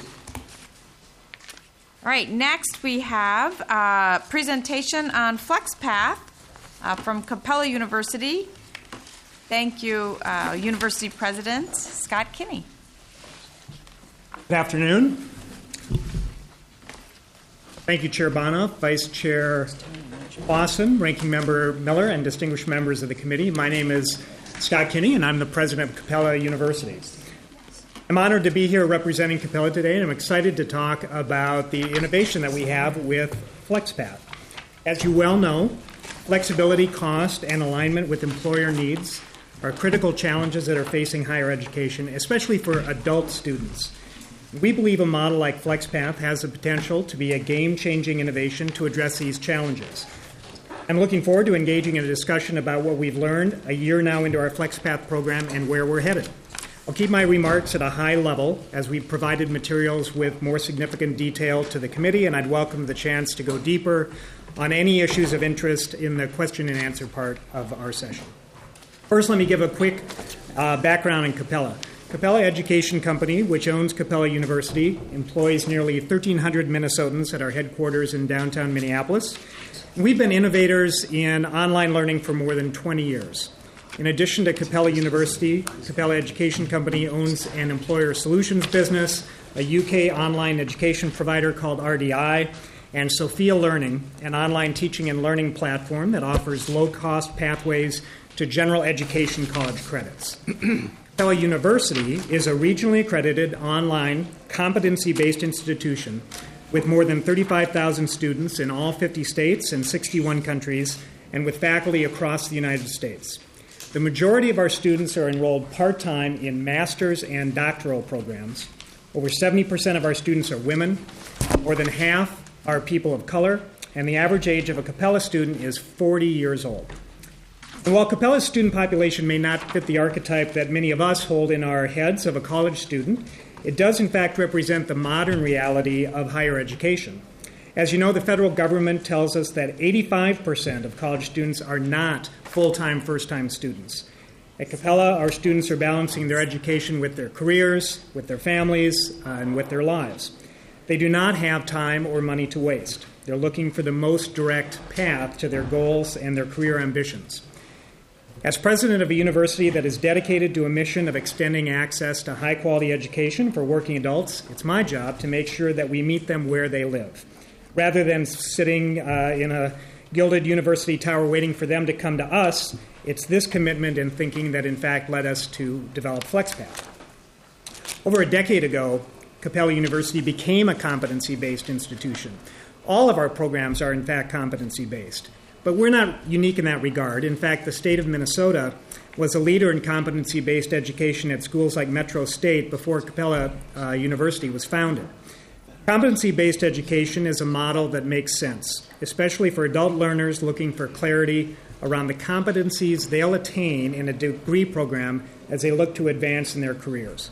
All right, next we have a presentation on FlexPath from Capella University. Thank you, University President Scott Kinney. Good afternoon. Thank you, Chair Bonoff, Vice Chair Clausen, Ranking Member Miller, and distinguished members of the committee. My name is Scott Kinney, and I'm the president of Capella University. I'm honored to be here representing Capella today, and I'm excited to talk about the innovation that we have with FlexPath. As you well know, flexibility, cost, and alignment with employer needs are critical challenges that are facing higher education, especially for adult students. We believe a model like FlexPath has the potential to be a game-changing innovation to address these challenges. I'm looking forward to engaging in a discussion about what we've learned a year now into our FlexPath program and where we're headed. I'll keep my remarks at a high level as we've provided materials with more significant detail to the committee, and I'd welcome the chance to go deeper on any issues of interest in the question and answer part of our session. First, let me give a quick Background in Capella. Capella Education Company, which owns Capella University, employs nearly 1,300 Minnesotans at our headquarters in downtown Minneapolis. We've been innovators in online learning for more than 20 years. In addition to Capella University, Capella Education Company owns an employer solutions business, a UK online education provider called RDI, and Sophia Learning, an online teaching and learning platform that offers low-cost pathways to general education college credits. Capella University is a regionally accredited online competency-based institution with more than 35,000 students in all 50 states and 61 countries, and with faculty across the United States. The majority of our students are enrolled part-time in master's and doctoral programs. Over 70% of our students are women. More than half are people of color, and the average age of a Capella student is 40 years old. And while Capella's student population may not fit the archetype that many of us hold in our heads of a college student, it does in fact represent the modern reality of higher education. As you know, the federal government tells us that 85% of college students are not full-time, first-time students. At Capella, our students are balancing their education with their careers, with their families, and with their lives. They do not have time or money to waste. They're looking for the most direct path to their goals and their career ambitions. As president of a university that is dedicated to a mission of extending access to high-quality education for working adults, it's my job to make sure that we meet them where they live. Rather than sitting in a gilded university tower waiting for them to come to us, it's this commitment and thinking that, in fact, led us to develop FlexPath. Over a decade ago, Capella University became a competency-based institution. All of our programs are, in fact, competency-based. But we're not unique in that regard. In fact, the state of Minnesota was a leader in competency-based education at schools like Metro State before Capella University was founded. Competency-based education is a model that makes sense, especially for adult learners looking for clarity around the competencies they'll attain in a degree program as they look to advance in their careers.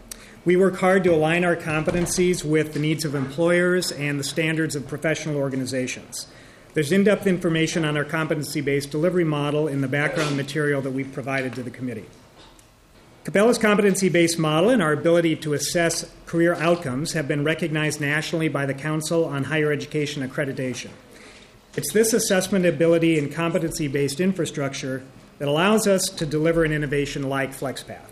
We work hard to align our competencies with the needs of employers and the standards of professional organizations. There's in-depth information on our competency-based delivery model in the background material that we've provided to the committee. Capella's competency-based model and our ability to assess career outcomes have been recognized nationally by the Council on Higher Education Accreditation. It's this assessment ability and competency-based infrastructure that allows us to deliver an innovation like FlexPath.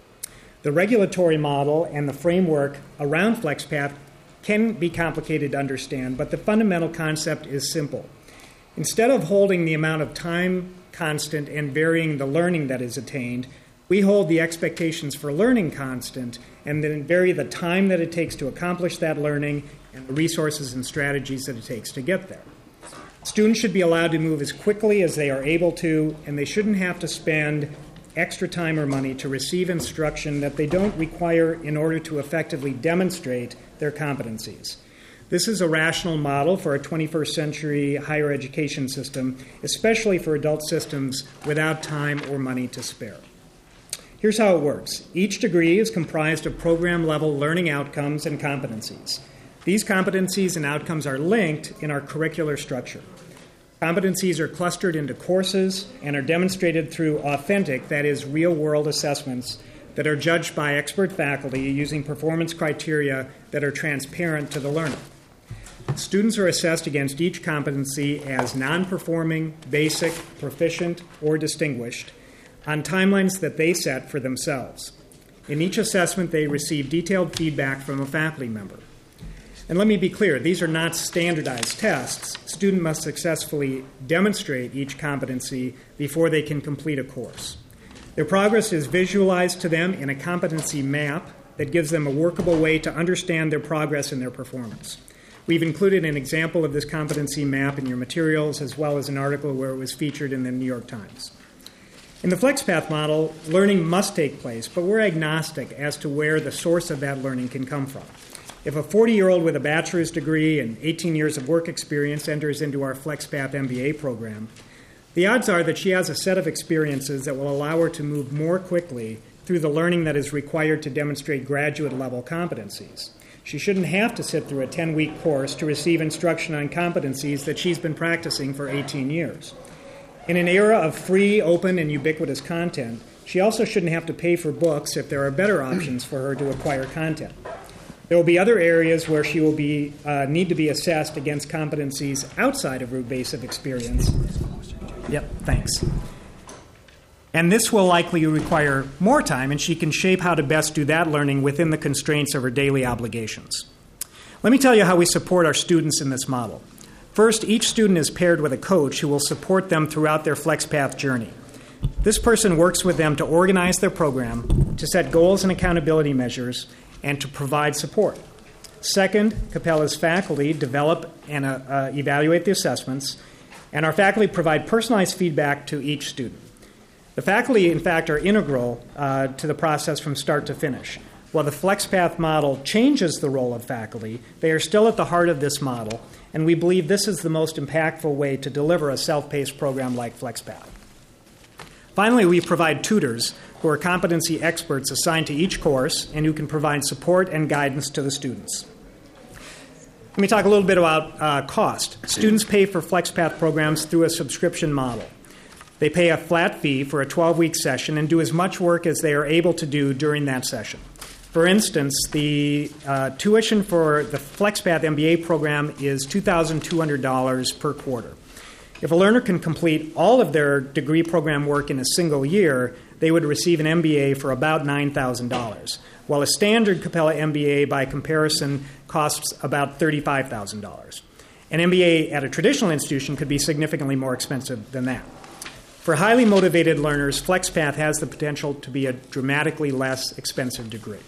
The regulatory model and the framework around FlexPath can be complicated to understand, but the fundamental concept is simple. Instead of holding the amount of time constant and varying the learning that is attained, we hold the expectations for learning constant and then vary the time that it takes to accomplish that learning and the resources and strategies that it takes to get there. Students should be allowed to move as quickly as they are able to, and they shouldn't have to spend extra time or money to receive instruction that they don't require in order to effectively demonstrate their competencies. This is a rational model for a 21st century higher education system, especially for adult systems without time or money to spare. Here's how it works. Each degree is comprised of program-level learning outcomes and competencies. These competencies and outcomes are linked in our curricular structure. Competencies are clustered into courses and are demonstrated through authentic, that is, real-world assessments that are judged by expert faculty using performance criteria that are transparent to the learner. Students are assessed against each competency as non-performing, basic, proficient, or distinguished on timelines that they set for themselves. In each assessment, they receive detailed feedback from a faculty member. And let me be clear, these are not standardized tests. Students must successfully demonstrate each competency before they can complete a course. Their progress is visualized to them in a competency map that gives them a workable way to understand their progress and their performance. We've included an example of this competency map in your materials, as well as an article where it was featured in the New York Times. In the FlexPath model, learning must take place, but we're agnostic as to where the source of that learning can come from. If a 40-year-old with a bachelor's degree and 18 years of work experience enters into our FlexPath MBA program, the odds are that she has a set of experiences that will allow her to move more quickly through the learning that is required to demonstrate graduate-level competencies. She shouldn't have to sit through a 10-week course to receive instruction on competencies that she's been practicing for 18 years. In an era of free, open, and ubiquitous content, she also shouldn't have to pay for books if there are better options for her to acquire content. There will be other areas where she will need to be assessed against competencies outside of her base of experience. Yep, thanks. And this will likely require more time, and she can shape how to best do that learning within the constraints of her daily obligations. Let me tell you how we support our students in this model. First, each student is paired with a coach who will support them throughout their FlexPath journey. This person works with them to organize their program, to set goals and accountability measures, and to provide support. Second, Capella's faculty develop and evaluate the assessments, and our faculty provide personalized feedback to each student. The faculty, in fact, are integral to the process from start to finish. While the FlexPath model changes the role of faculty, they are still at the heart of this model, and we believe this is the most impactful way to deliver a self-paced program like FlexPath. Finally, we provide tutors who are competency experts assigned to each course and who can provide support and guidance to the students. Let me talk a little bit about cost. Students pay for FlexPath programs through a subscription model. They pay a flat fee for a 12-week session and do as much work as they are able to do during that session. For instance, the tuition for the FlexPath MBA program is $2,200 per quarter. If a learner can complete all of their degree program work in a single year, they would receive an MBA for about $9,000, while a standard Capella MBA, by comparison, costs about $35,000. An MBA at a traditional institution could be significantly more expensive than that. For highly motivated learners, FlexPath has the potential to be a dramatically less expensive degree.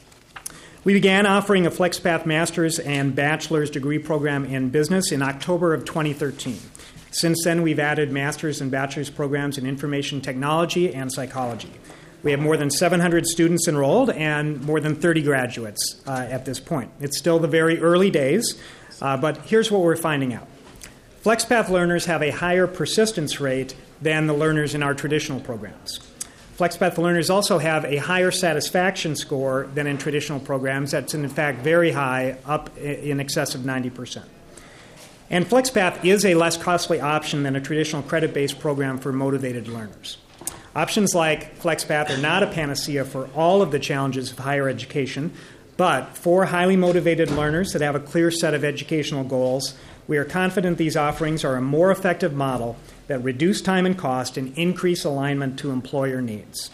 We began offering a FlexPath master's and bachelor's degree program in business in October of 2013. Since then, we've added master's and bachelor's programs in information technology and psychology. We have more than 700 students enrolled and more than 30 graduates at this point. It's still the very early days, but here's what we're finding out. FlexPath learners have a higher persistence rate than the learners in our traditional programs. FlexPath learners also have a higher satisfaction score than in traditional programs. That's in fact very high, up in excess of 90%. And FlexPath is a less costly option than a traditional credit-based program for motivated learners. Options like FlexPath are not a panacea for all of the challenges of higher education, but for highly motivated learners that have a clear set of educational goals, we are confident these offerings are a more effective model that reduce time and cost and increase alignment to employer needs.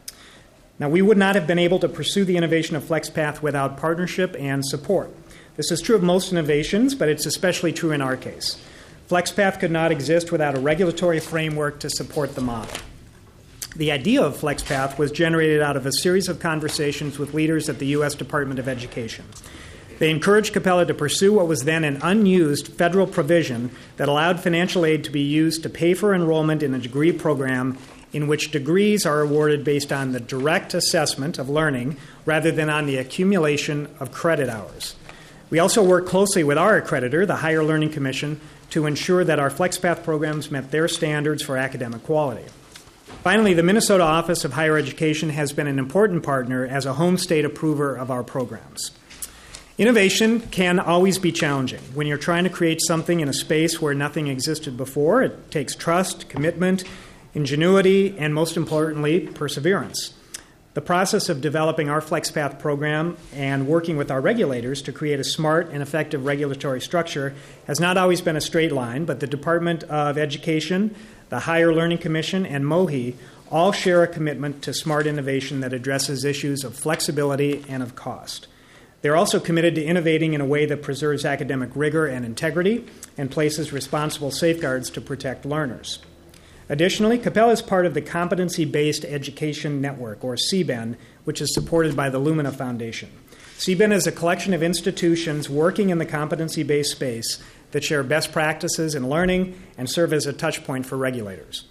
Now, we would not have been able to pursue the innovation of FlexPath without partnership and support. This is true of most innovations, but it's especially true in our case. FlexPath could not exist without a regulatory framework to support the model. The idea of FlexPath was generated out of a series of conversations with leaders at the U.S. Department of Education. They encouraged Capella to pursue what was then an unused federal provision that allowed financial aid to be used to pay for enrollment in a degree program in which degrees are awarded based on the direct assessment of learning rather than on the accumulation of credit hours. We also work closely with our accreditor, the Higher Learning Commission, to ensure that our FlexPath programs met their standards for academic quality. Finally, the Minnesota Office of Higher Education has been an important partner as a home state approver of our programs. Innovation can always be challenging. When you're trying to create something in a space where nothing existed before, it takes trust, commitment, ingenuity, and most importantly, perseverance. The process of developing our FlexPath program and working with our regulators to create a smart and effective regulatory structure has not always been a straight line, but the Department of Education, the Higher Learning Commission, and MOHE all share a commitment to smart innovation that addresses issues of flexibility and of cost. They're also committed to innovating in a way that preserves academic rigor and integrity and places responsible safeguards to protect learners. Additionally, Capella is part of the Competency-Based Education Network, or CBEN, which is supported by the Lumina Foundation. CBEN is a collection of institutions working in the competency-based space that share best practices in learning and serve as a touchpoint for regulators.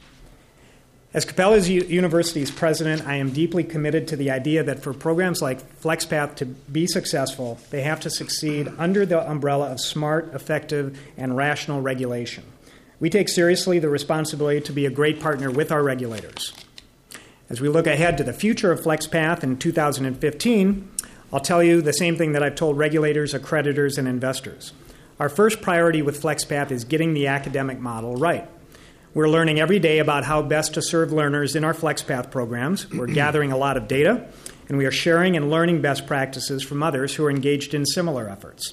As Capella University's president, I am deeply committed to the idea that for programs like FlexPath to be successful, they have to succeed under the umbrella of smart, effective, and rational regulation. We take seriously the responsibility to be a great partner with our regulators. As we look ahead to the future of FlexPath in 2015, I'll tell you the same thing that I've told regulators, accreditors, and investors. Our first priority with FlexPath is getting the academic model right. We're learning every day about how best to serve learners in our FlexPath programs. We're gathering a lot of data, and we are sharing and learning best practices from others who are engaged in similar efforts.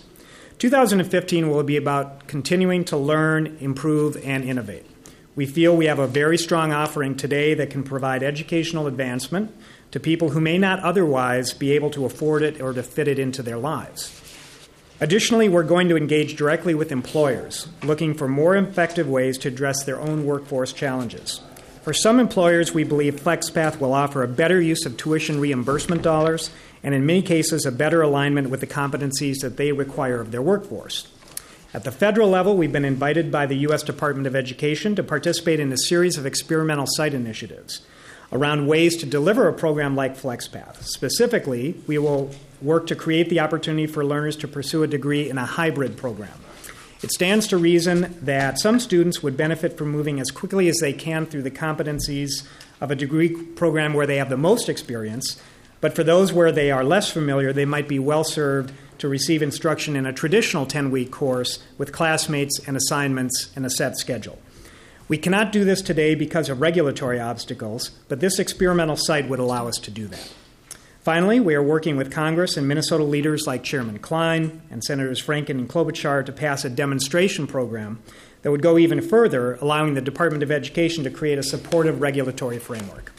2015 will be about continuing to learn, improve, and innovate. We feel we have a very strong offering today that can provide educational advancement to people who may not otherwise be able to afford it or to fit it into their lives. Additionally, we're going to engage directly with employers, looking for more effective ways to address their own workforce challenges. For some employers, we believe FlexPath will offer a better use of tuition reimbursement dollars and, in many cases, a better alignment with the competencies that they require of their workforce. At the federal level, we've been invited by the U.S. Department of Education to participate in a series of experimental site initiatives around ways to deliver a program like FlexPath. Specifically, we will work to create the opportunity for learners to pursue a degree in a hybrid program. It stands to reason that some students would benefit from moving as quickly as they can through the competencies of a degree program where they have the most experience, but for those where they are less familiar, they might be well served to receive instruction in a traditional 10-week course with classmates and assignments and a set schedule. We cannot do this today because of regulatory obstacles, but this experimental site would allow us to do that. Finally, we are working with Congress and Minnesota leaders like Chairman Klein and Senators Franken and Klobuchar to pass a demonstration program that would go even further, allowing the Department of Education to create a supportive regulatory framework.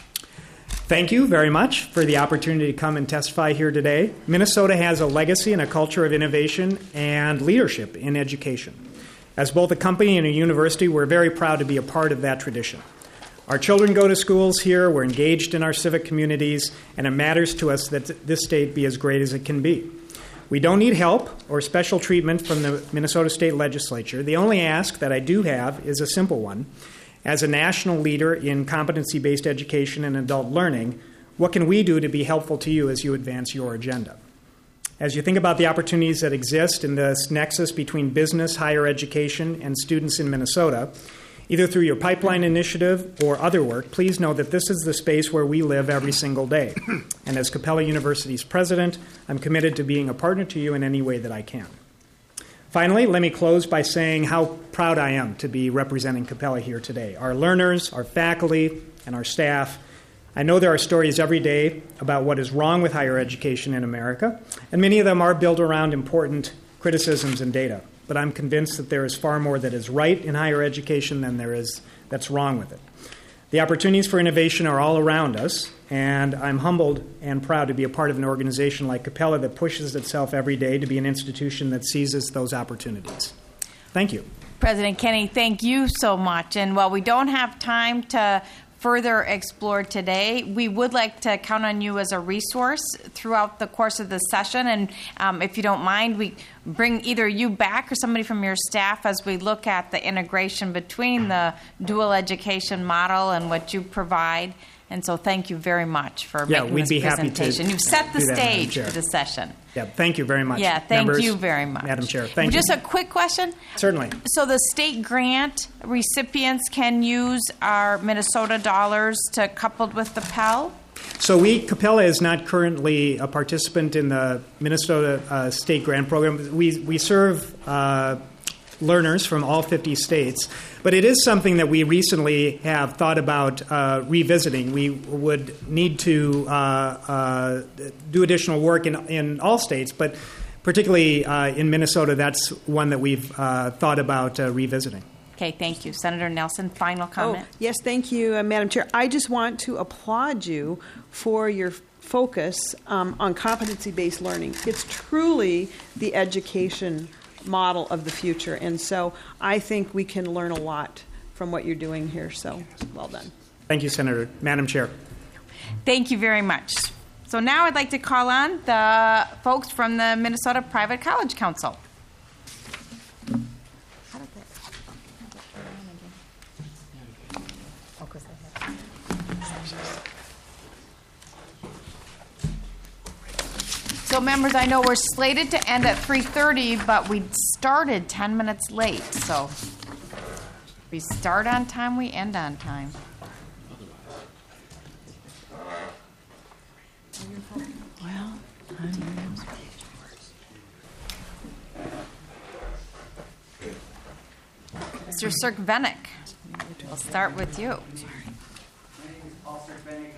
Thank you very much for the opportunity to come and testify here today. Minnesota has a legacy and a culture of innovation and leadership in education. As both a company and a university, we're very proud to be a part of that tradition. Our children go to schools here, we're engaged in our civic communities, and it matters to us that this state be as great as it can be. We don't need help or special treatment from the Minnesota State Legislature. The only ask that I do have is a simple one. As a national leader in competency-based education and adult learning, what can we do to be helpful to you as you advance your agenda? As you think about the opportunities that exist in this nexus between business, higher education, and students in Minnesota, either through your pipeline initiative or other work, please know that this is the space where we live every single day. And as Capella University's president, I'm committed to being a partner to you in any way that I can. Finally, let me close by saying how proud I am to be representing Capella here today. Our learners, our faculty, and our staff. I know there are stories every day about what is wrong with higher education in America, and many of them are built around important criticisms and data. But I'm convinced that there is far more that is right in higher education than there is that's wrong with it. The opportunities for innovation are all around us, and I'm humbled and proud to be a part of an organization like Capella that pushes itself every day to be an institution that seizes those opportunities. Thank you. President Kenney, thank you so much. And while we don't have time to further explore today, we would like to count on you as a resource throughout the course of the session. And if you don't mind, we bring either you back or somebody from your staff as we look at the integration between the dual education model and what you provide. And so thank you very much for making we'd this be presentation. Happy to You've set the do that, stage Madam for Chair. the session. Yeah, thank you very much. Yeah, thank members, you very much. Madam Chair, thank you. Just a quick question. Certainly. So the state grant recipients can use our Minnesota dollars to coupled with the Pell? So Capella is not currently a participant in the Minnesota state grant program. We serve learners from all 50 states, but it is something that we recently have thought about revisiting. We would need to do additional work in all states, but particularly in Minnesota, that's one that we've thought about revisiting. Okay, thank you. Senator Nelson, final comment. Oh, yes, thank you, Madam Chair. I just want to applaud you for your focus on competency-based learning. It's truly the education model of the future, and so I think we can learn a lot from what you're doing here, so well done. Thank you, Senator. Madam Chair. Thank you very much. So now I'd like to call on the folks from the Minnesota Private College Council. So members, I know we're slated to end at 3:30, but we started 10 minutes late. So we start on time, we end on time. Well, Mr. Sirk-Venek. We'll start with you. My name is Paul Serk-Bennick.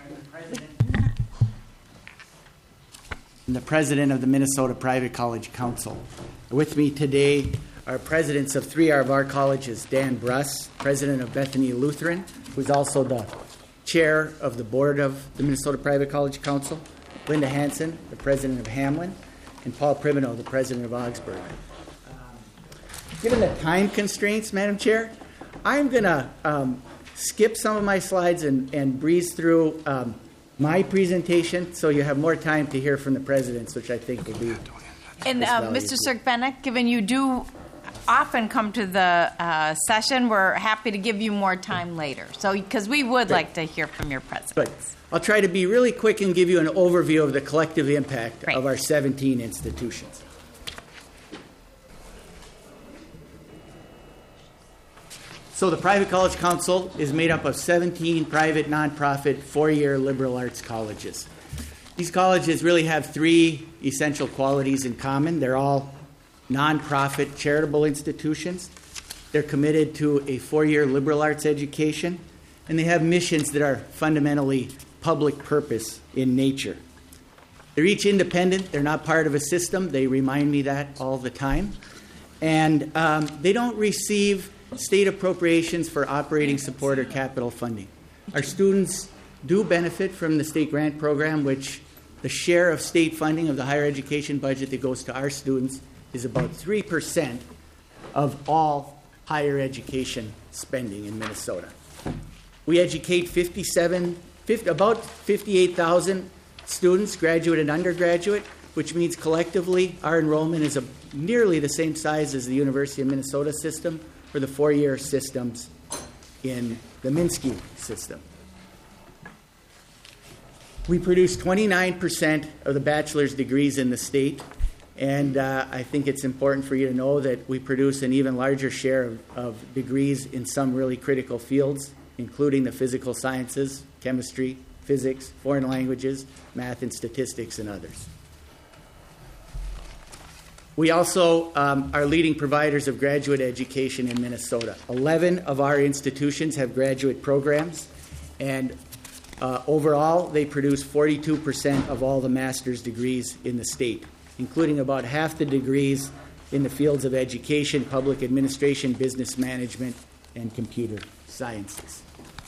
I'm the president of the Minnesota Private College Council. With me today are presidents of three of our colleges: Dan Bruss, president of Bethany Lutheran, who's also the chair of the board of the Minnesota Private College Council; Linda Hansen, the president of Hamlin; and Paul Primino, the president of Augsburg. Given the time constraints, Madam Chair, I'm going to skip some of my slides and breeze through my presentation so you have more time to hear from the presidents, which I think will be. And Mr. Serk-Bennick, given you do often come to the session, we're happy to give you more time later. So, because we would like to hear from your presidents. Good. I'll try to be really quick and give you an overview of the collective impact of our 17 institutions. So the Private College Council is made up of 17 private, nonprofit, four-year liberal arts colleges. These colleges really have three essential qualities in common. They're all nonprofit charitable institutions. They're committed to a four-year liberal arts education, and they have missions that are fundamentally public purpose in nature. They're each independent. They're not part of a system. They remind me that all the time. And they don't receive state appropriations for operating support or capital funding. Our students do benefit from the state grant program, which the share of state funding of the higher education budget that goes to our students is about 3% of all higher education spending in Minnesota. We educate about 58,000 students, graduate and undergraduate, which means collectively our enrollment is nearly the same size as the University of Minnesota system or the four-year systems in the Minsky system. We produce 29% of the bachelor's degrees in the state, and I think it's important for you to know that we produce an even larger share of degrees in some really critical fields, including the physical sciences, chemistry, physics, foreign languages, math and statistics, and others. We also are leading providers of graduate education in Minnesota. 11 of our institutions have graduate programs, and overall they produce 42% of all the master's degrees in the state, including about half the degrees in the fields of education, public administration, business management, and computer sciences.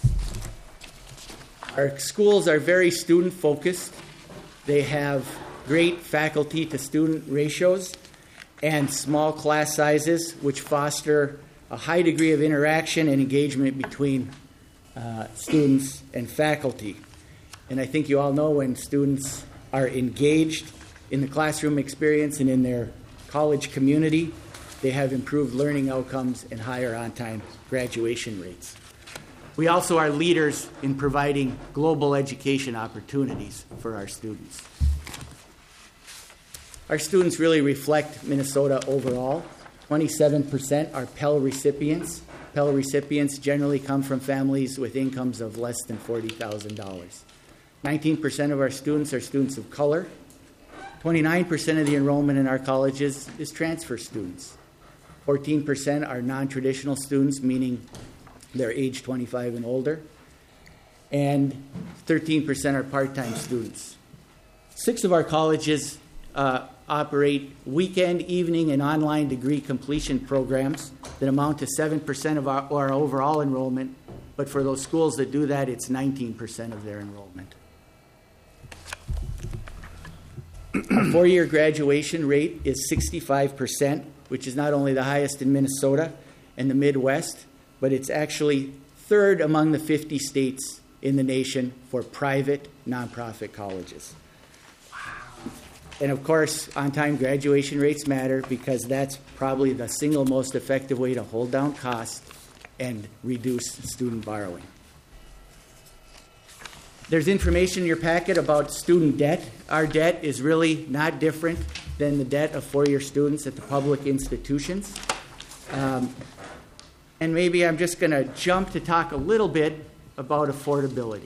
Our schools are very student-focused. They have great faculty-to-student ratios and small class sizes, which foster a high degree of interaction and engagement between students and faculty. And I think you all know when students are engaged in the classroom experience and in their college community, they have improved learning outcomes and higher on-time graduation rates. We also are leaders in providing global education opportunities for our students. Our students really reflect Minnesota overall. 27% are Pell recipients. Pell recipients generally come from families with incomes of less than $40,000. 19% of our students are students of color. 29% of the enrollment in our colleges is transfer students. 14% are non-traditional students, meaning they're age 25 and older. And 13% are part-time students. 6 of our colleges operate weekend, evening, and online degree completion programs that amount to 7% of our overall enrollment, but for those schools that do that, it's 19% of their enrollment. Our four-year graduation rate is 65%, which is not only the highest in Minnesota and the Midwest, but it's actually third among the 50 states in the nation for private nonprofit colleges. And of course, on-time graduation rates matter because that's probably the single most effective way to hold down costs and reduce student borrowing. There's information in your packet about student debt. Our debt is really not different than the debt of four-year students at the public institutions. And maybe I'm just going to jump to talk a little bit about affordability.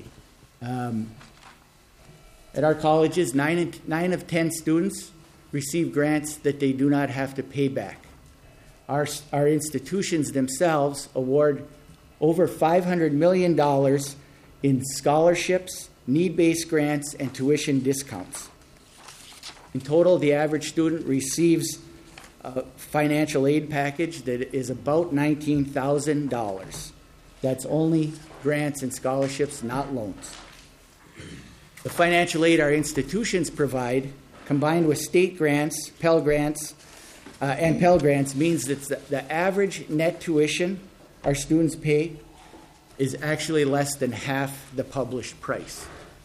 At our colleges, 9 of 10 students receive grants that they do not have to pay back. Our institutions themselves award over $500 million in scholarships, need-based grants, and tuition discounts. In total, the average student receives a financial aid package that is about $19,000. That's only grants and scholarships, not loans. The financial aid our institutions provide, combined with state grants, Pell Grants, and Pell Grants, means that the average net tuition our students pay is actually less than half the published price.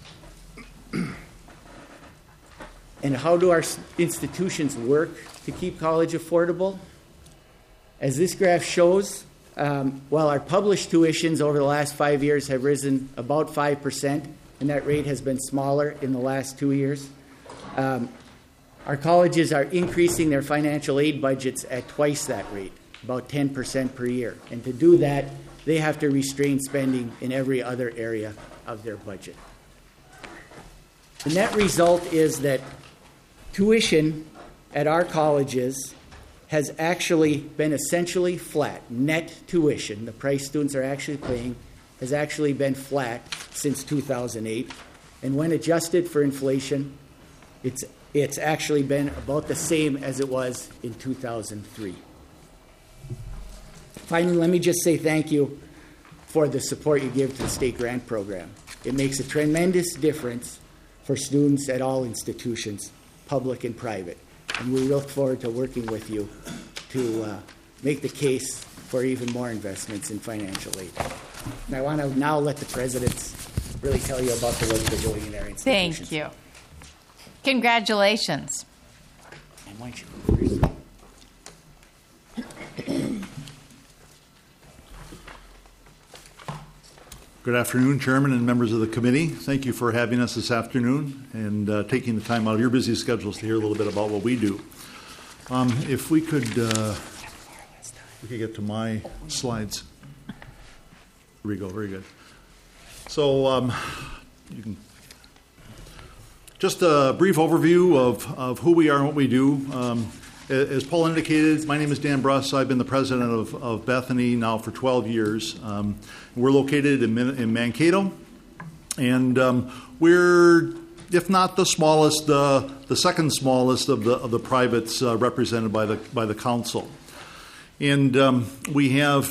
And how do our institutions work to keep college affordable? As this graph shows, while our published tuitions over the last 5 years have risen about 5%, and that rate has been smaller in the last 2 years, our colleges are increasing their financial aid budgets at twice that rate, about 10% per year. And to do that, they have to restrain spending in every other area of their budget. The net result is that tuition at our colleges has actually been essentially flat. Net tuition, the price students are actually paying, has actually been flat since 2008. And when adjusted for inflation, it's actually been about the same as it was in 2003. Finally, let me just say thank you for the support you give to the state grant program. It makes a tremendous difference for students at all institutions, public and private. And we look forward to working with you to make the case for even more investments in financial aid. And I want to now let the presidents really tell you about the work they're doing in their institutions. Thank you. Congratulations. And why don't you go first? Good afternoon, Chairman and members of the committee. Thank you for having us this afternoon and taking the time out of your busy schedules to hear a little bit about what we do. If we could get to my slides. Here we go. Very good. So you can just a brief overview of who we are and what we do. As Paul indicated, my name is Dan Bruss. I've been the president of Bethany now for 12 years. We're located in Mankato, and we're, if not the smallest, the second smallest of the privates represented by the council. And we have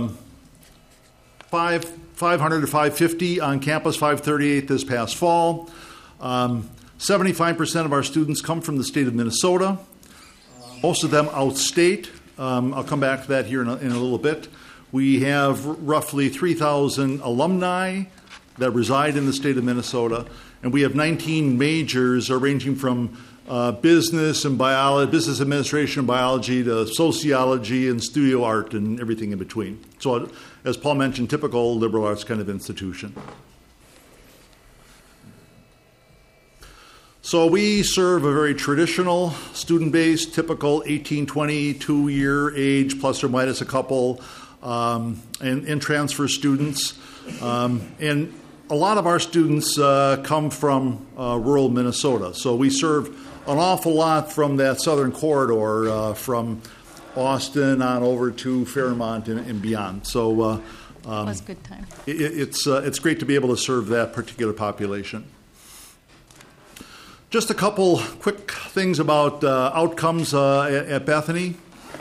500 to 550 on campus, 538 this past fall. 75% of our students come from the state of Minnesota. Most of them outstate. I'll come back to that here in a little bit. We have roughly 3,000 alumni that reside in the state of Minnesota, and we have 19 majors ranging from business and biology, business administration and biology to sociology and studio art and everything in between. So, as Paul mentioned, typical liberal arts kind of institution. So we serve a very traditional student base, typical 18, 22-year age, plus or minus a couple, and transfer students. And a lot of our students come from rural Minnesota. So we serve an awful lot from that southern corridor, from Austin on over to Fairmont and beyond. So it was a good time. It's great to be able to serve that particular population. Just a couple quick things about outcomes at Bethany.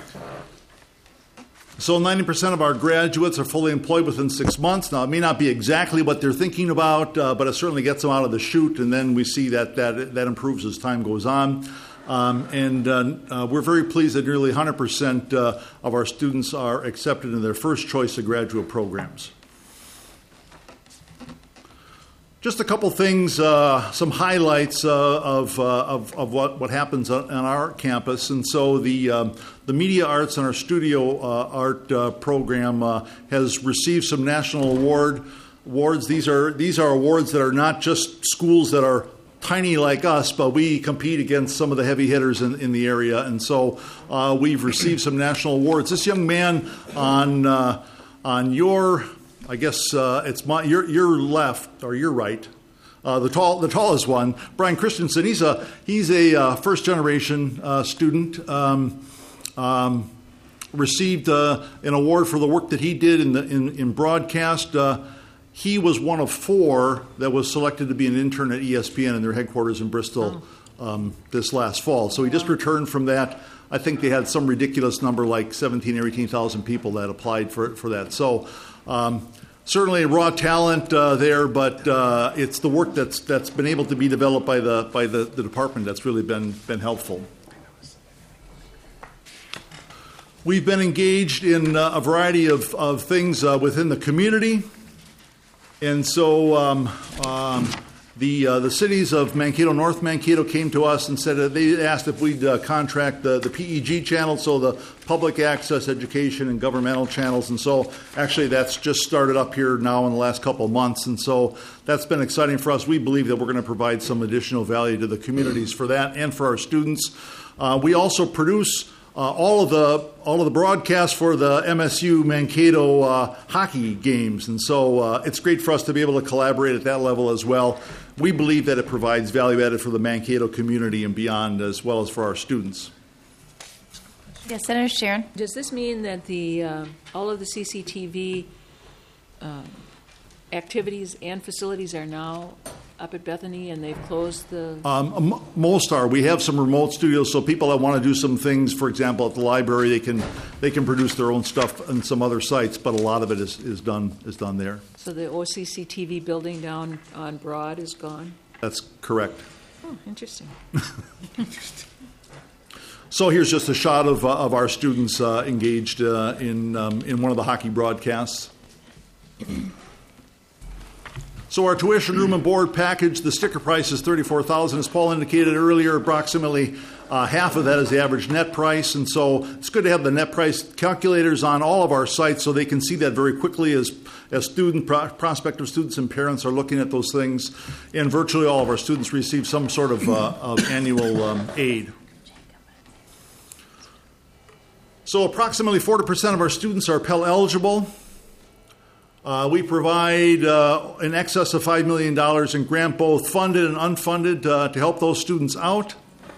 So 90% of our graduates are fully employed within 6 months. Now, it may not be exactly what they're thinking about, but it certainly gets them out of the chute, and then we see that improves as time goes on. We're very pleased that nearly 100% of our students are accepted in their first choice of graduate programs. Just a couple things, some highlights of what happens on our campus. And so the media arts and our studio art program has received some national awards. These are awards that are not just schools that are tiny like us, but we compete against some of the heavy hitters in the area. And so we've received some national awards. This young man on your, I guess it's your left or your right, the tallest one, Brian Christensen. He's a first generation student. received an award for the work that he did in broadcast. He was one of 4 that was selected to be an intern at ESPN in their headquarters in Bristol this last fall. So he just returned from that. I think they had some ridiculous number like 17 or 18,000 people that applied for that. So certainly raw talent there, but it's the work that's been able to be developed by the department that's really been helpful. We've been engaged in a variety of things within the community. And so the cities of Mankato, North Mankato came to us and said they asked if we'd contract the PEG channel, so the public access education and governmental channels. And so actually that's just started up here now in the last couple of months. And so that's been exciting for us. We believe that we're going to provide some additional value to the communities for that and for our students. We also produce all of the broadcasts for the MSU Mankato hockey games, and so it's great for us to be able to collaborate at that level as well. We believe that it provides value added for the Mankato community and beyond, as well as for our students. Yes, Senator Sharon. Does this mean that the all of the CCTV activities and facilities are now up at Bethany, and they've closed the... Most are. We have some remote studios, so people that want to do some things, for example, at the library, they can produce their own stuff on some other sites, but a lot of it is done there. So the OCCTV building down on Broad is gone? That's correct. Oh, interesting. So here's just a shot of our students engaged in one of the hockey broadcasts. So our tuition, room, and board package, the sticker price is $34,000. As Paul indicated earlier, approximately half of that is the average net price. And so it's good to have the net price calculators on all of our sites so they can see that very quickly as prospective students and parents are looking at those things. And virtually all of our students receive some sort of annual aid. So approximately 40% of our students are Pell eligible. We provide in excess of $5 million in grant, both funded and unfunded, to help those students out.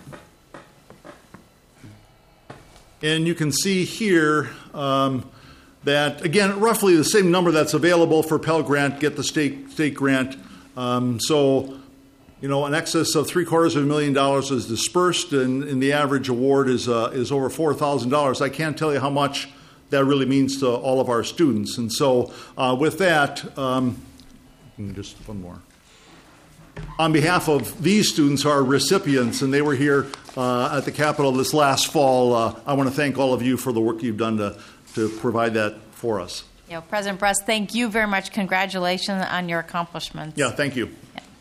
And you can see here that, again, roughly the same number that's available for Pell Grant, get the state grant. So, in excess of $750,000 is dispersed, and the average award is over $4,000. I can't tell you how much that really means to all of our students. And so with that, just one more. On behalf of these students, our recipients, and they were here at the Capitol this last fall, I want to thank all of you for the work you've done to provide that for us. President Bress, thank you very much. Congratulations on your accomplishments. Yeah, thank you.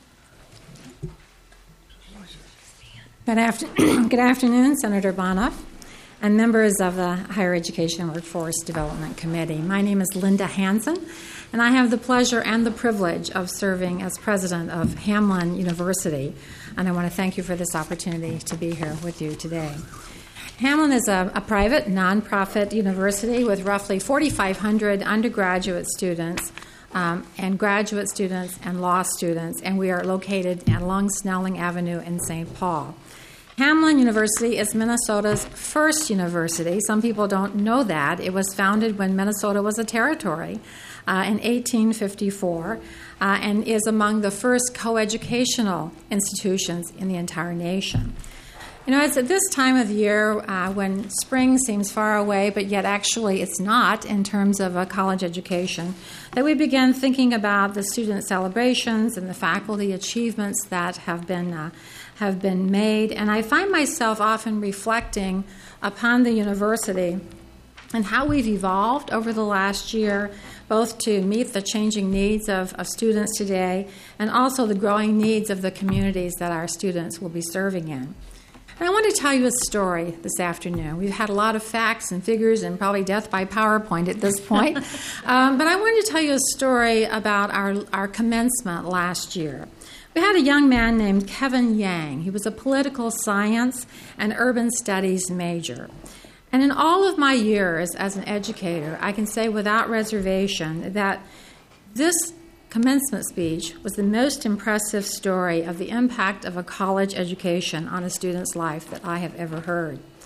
Good afternoon, Senator Bonoff and members of the Higher Education Workforce Development Committee. My name is Linda Hansen, and I have the pleasure and the privilege of serving as president of Hamline University, and I want to thank you for this opportunity to be here with you today. Hamline is a private, nonprofit university with roughly 4,500 undergraduate students and graduate students and law students, and we are located along Snelling Avenue in St. Paul. Hamline University is Minnesota's first university. Some people don't know that. It was founded when Minnesota was a territory in 1854 and is among the first coeducational institutions in the entire nation. It's at this time of the year when spring seems far away, but yet actually it's not in terms of a college education, that we begin thinking about the student celebrations and the faculty achievements that have been made. And I find myself often reflecting upon the university and how we've evolved over the last year, both to meet the changing needs of students today and also the growing needs of the communities that our students will be serving in. And I want to tell you a story this afternoon. We've had a lot of facts and figures and probably death by PowerPoint at this point. But I wanted to tell you a story about our commencement last year. We had a young man named Kevin Yang. He was a political science and urban studies major. And in all of my years as an educator, I can say without reservation that this commencement speech was the most impressive story of the impact of a college education on a student's life that I have ever heard.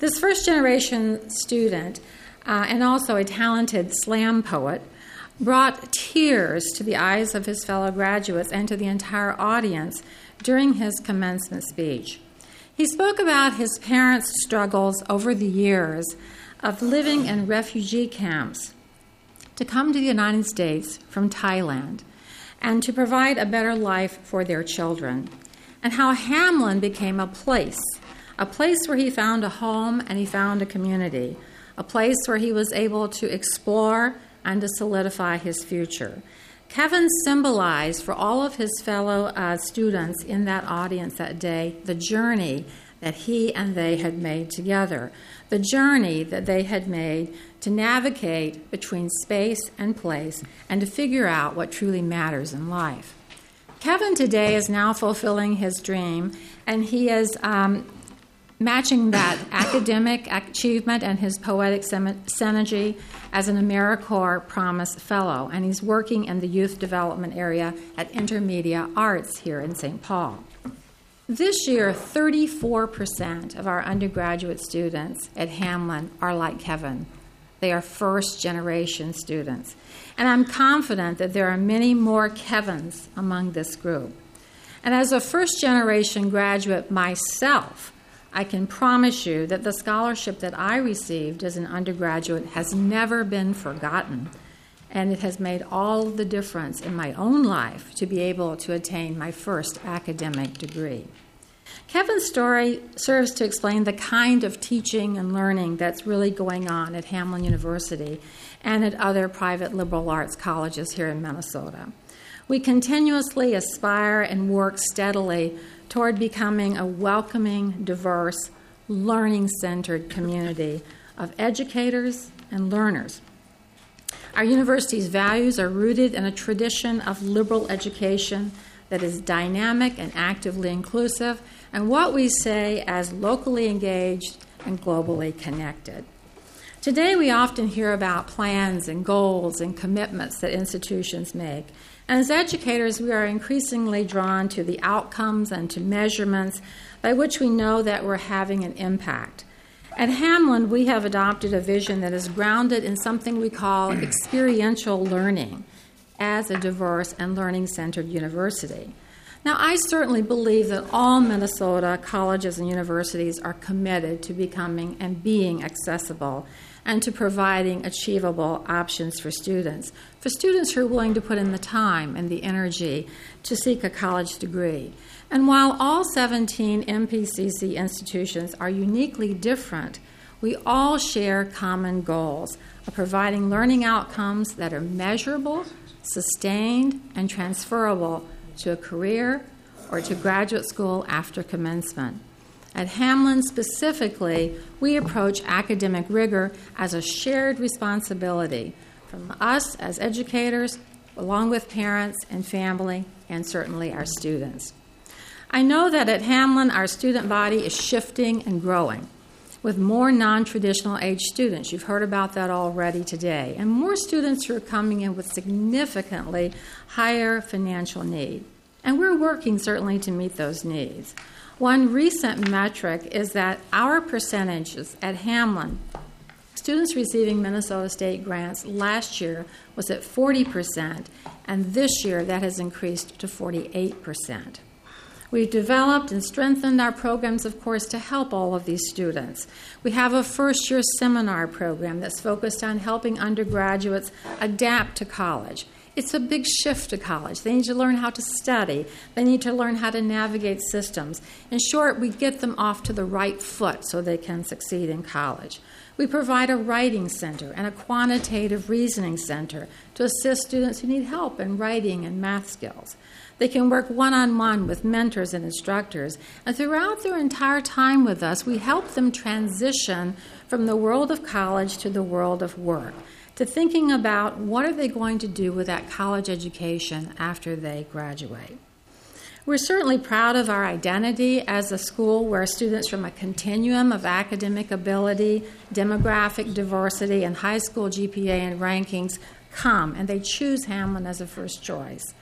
This first-generation student, and also a talented slam poet, brought tears to the eyes of his fellow graduates and to the entire audience during his commencement speech. He spoke about his parents' struggles over the years of living in refugee camps to come to the United States from Thailand and to provide a better life for their children, and how Hamline became a place where he found a home and he found a community, a place where he was able to explore and to solidify his future. Kevin symbolized for all of his fellow students in that audience that day the journey that he and they had made together, the journey that they had made to navigate between space and place and to figure out what truly matters in life. Kevin today is now fulfilling his dream, and he is matching that academic achievement and his poetic synergy as an AmeriCorps Promise Fellow, and he's working in the youth development area at Intermedia Arts here in St. Paul. This year, 34% of our undergraduate students at Hamline are like Kevin. They are first-generation students. And I'm confident that there are many more Kevins among this group. And as a first-generation graduate myself, I can promise you that the scholarship that I received as an undergraduate has never been forgotten, and it has made all the difference in my own life to be able to attain my first academic degree. Kevin's story serves to explain the kind of teaching and learning that's really going on at Hamline University and at other private liberal arts colleges here in Minnesota. We continuously aspire and work steadily toward becoming a welcoming, diverse, learning-centered community of educators and learners. Our university's values are rooted in a tradition of liberal education that is dynamic and actively inclusive, and what we say as locally engaged and globally connected. Today, we often hear about plans and goals and commitments that institutions make. And as educators, we are increasingly drawn to the outcomes and to measurements by which we know that we're having an impact. At Hamline, we have adopted a vision that is grounded in something we call experiential learning as a diverse and learning-centered university. Now, I certainly believe that all Minnesota colleges and universities are committed to becoming and being accessible and to providing achievable options for students who are willing to put in the time and the energy to seek a college degree. And while all 17 MPCC institutions are uniquely different, we all share common goals of providing learning outcomes that are measurable, sustained, and transferable to a career or to graduate school after commencement. At Hamline specifically, we approach academic rigor as a shared responsibility from us as educators, along with parents and family, and certainly our students. I know that at Hamline, our student body is shifting and growing with more non-traditional age students. You've heard about that already today, and more students who are coming in with significantly higher financial need. And we're working certainly to meet those needs. One recent metric is that our percentages at Hamline, students receiving Minnesota State grants last year was at 40%, and this year that has increased to 48%. We've developed and strengthened our programs, of course, to help all of these students. We have a first-year seminar program that's focused on helping undergraduates adapt to college. It's a big shift to college. They need to learn how to study. They need to learn how to navigate systems. In short, we get them off to the right foot so they can succeed in college. We provide a writing center and a quantitative reasoning center to assist students who need help in writing and math skills. They can work one-on-one with mentors and instructors, and throughout their entire time with us, we help them transition from the world of college to the world of work, to thinking about what are they going to do with that college education after they graduate. We're certainly proud of our identity as a school where students from a continuum of academic ability, demographic diversity, and high school GPA and rankings come, and they choose Hamline as a first choice.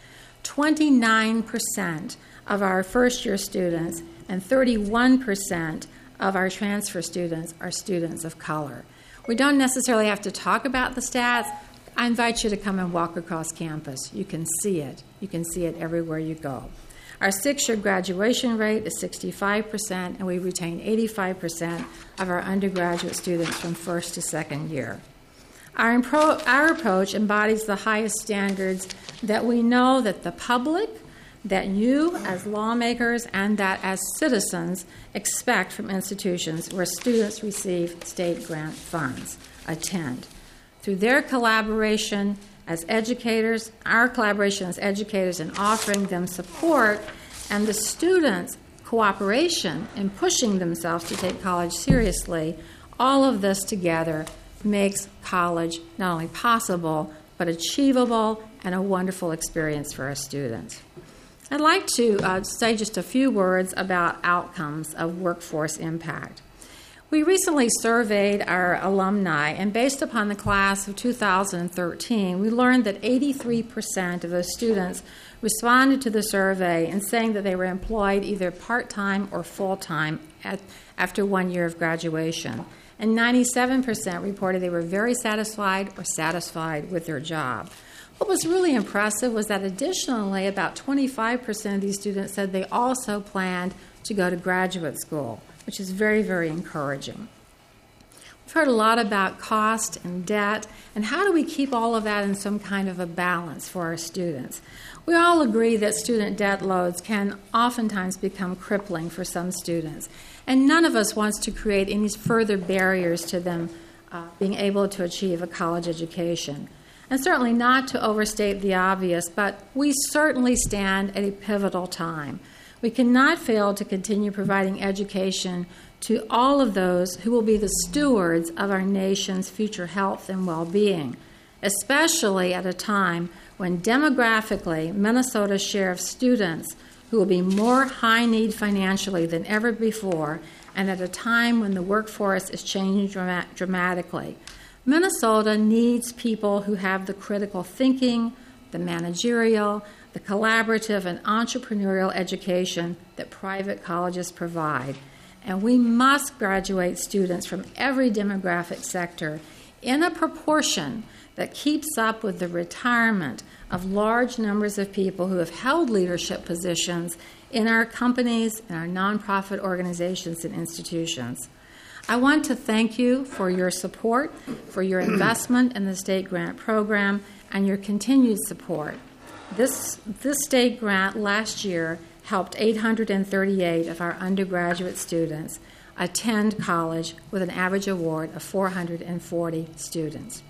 29% of our first-year students and 31% of our transfer students are students of color. We don't necessarily have to talk about the stats. I invite you to come and walk across campus. You can see it. You can see it everywhere you go. Our 6-year graduation rate is 65%, and we retain 85% of our undergraduate students from first to second year. Our approach embodies the highest standards that we know that the public, that you as lawmakers, and that as citizens expect from institutions where students receive state grant funds. Attend. Through their collaboration as educators, our collaboration as educators in offering them support, and the students' cooperation in pushing themselves to take college seriously, all of this together makes college not only possible, but achievable and a wonderful experience for our students. I'd like to say just a few words about outcomes of workforce impact. We recently surveyed our alumni, and based upon the class of 2013, we learned that 83% of those students responded to the survey in saying that they were employed either part-time or full-time after 1 year of graduation. And 97% reported they were very satisfied or satisfied with their job. What was really impressive was that additionally, about 25% of these students said they also planned to go to graduate school, which is very, very encouraging. We've heard a lot about cost and debt, and how do we keep all of that in some kind of a balance for our students? We all agree that student debt loads can oftentimes become crippling for some students, and none of us wants to create any further barriers to them being able to achieve a college education. And certainly not to overstate the obvious, but we certainly stand at a pivotal time. We cannot fail to continue providing education to all of those who will be the stewards of our nation's future health and well-being, especially at a time when demographically Minnesota's share of students who will be more high need financially than ever before, and at a time when the workforce is changing dramatically. Minnesota needs people who have the critical thinking, the managerial, the collaborative and entrepreneurial education that private colleges provide. And we must graduate students from every demographic sector in a proportion that keeps up with the retirement of large numbers of people who have held leadership positions in our companies and our nonprofit organizations and institutions. I want to thank you for your support, for your investment in the state grant program, and your continued support. This state grant last year helped 838 of our undergraduate students attend college with an average award of $440 students.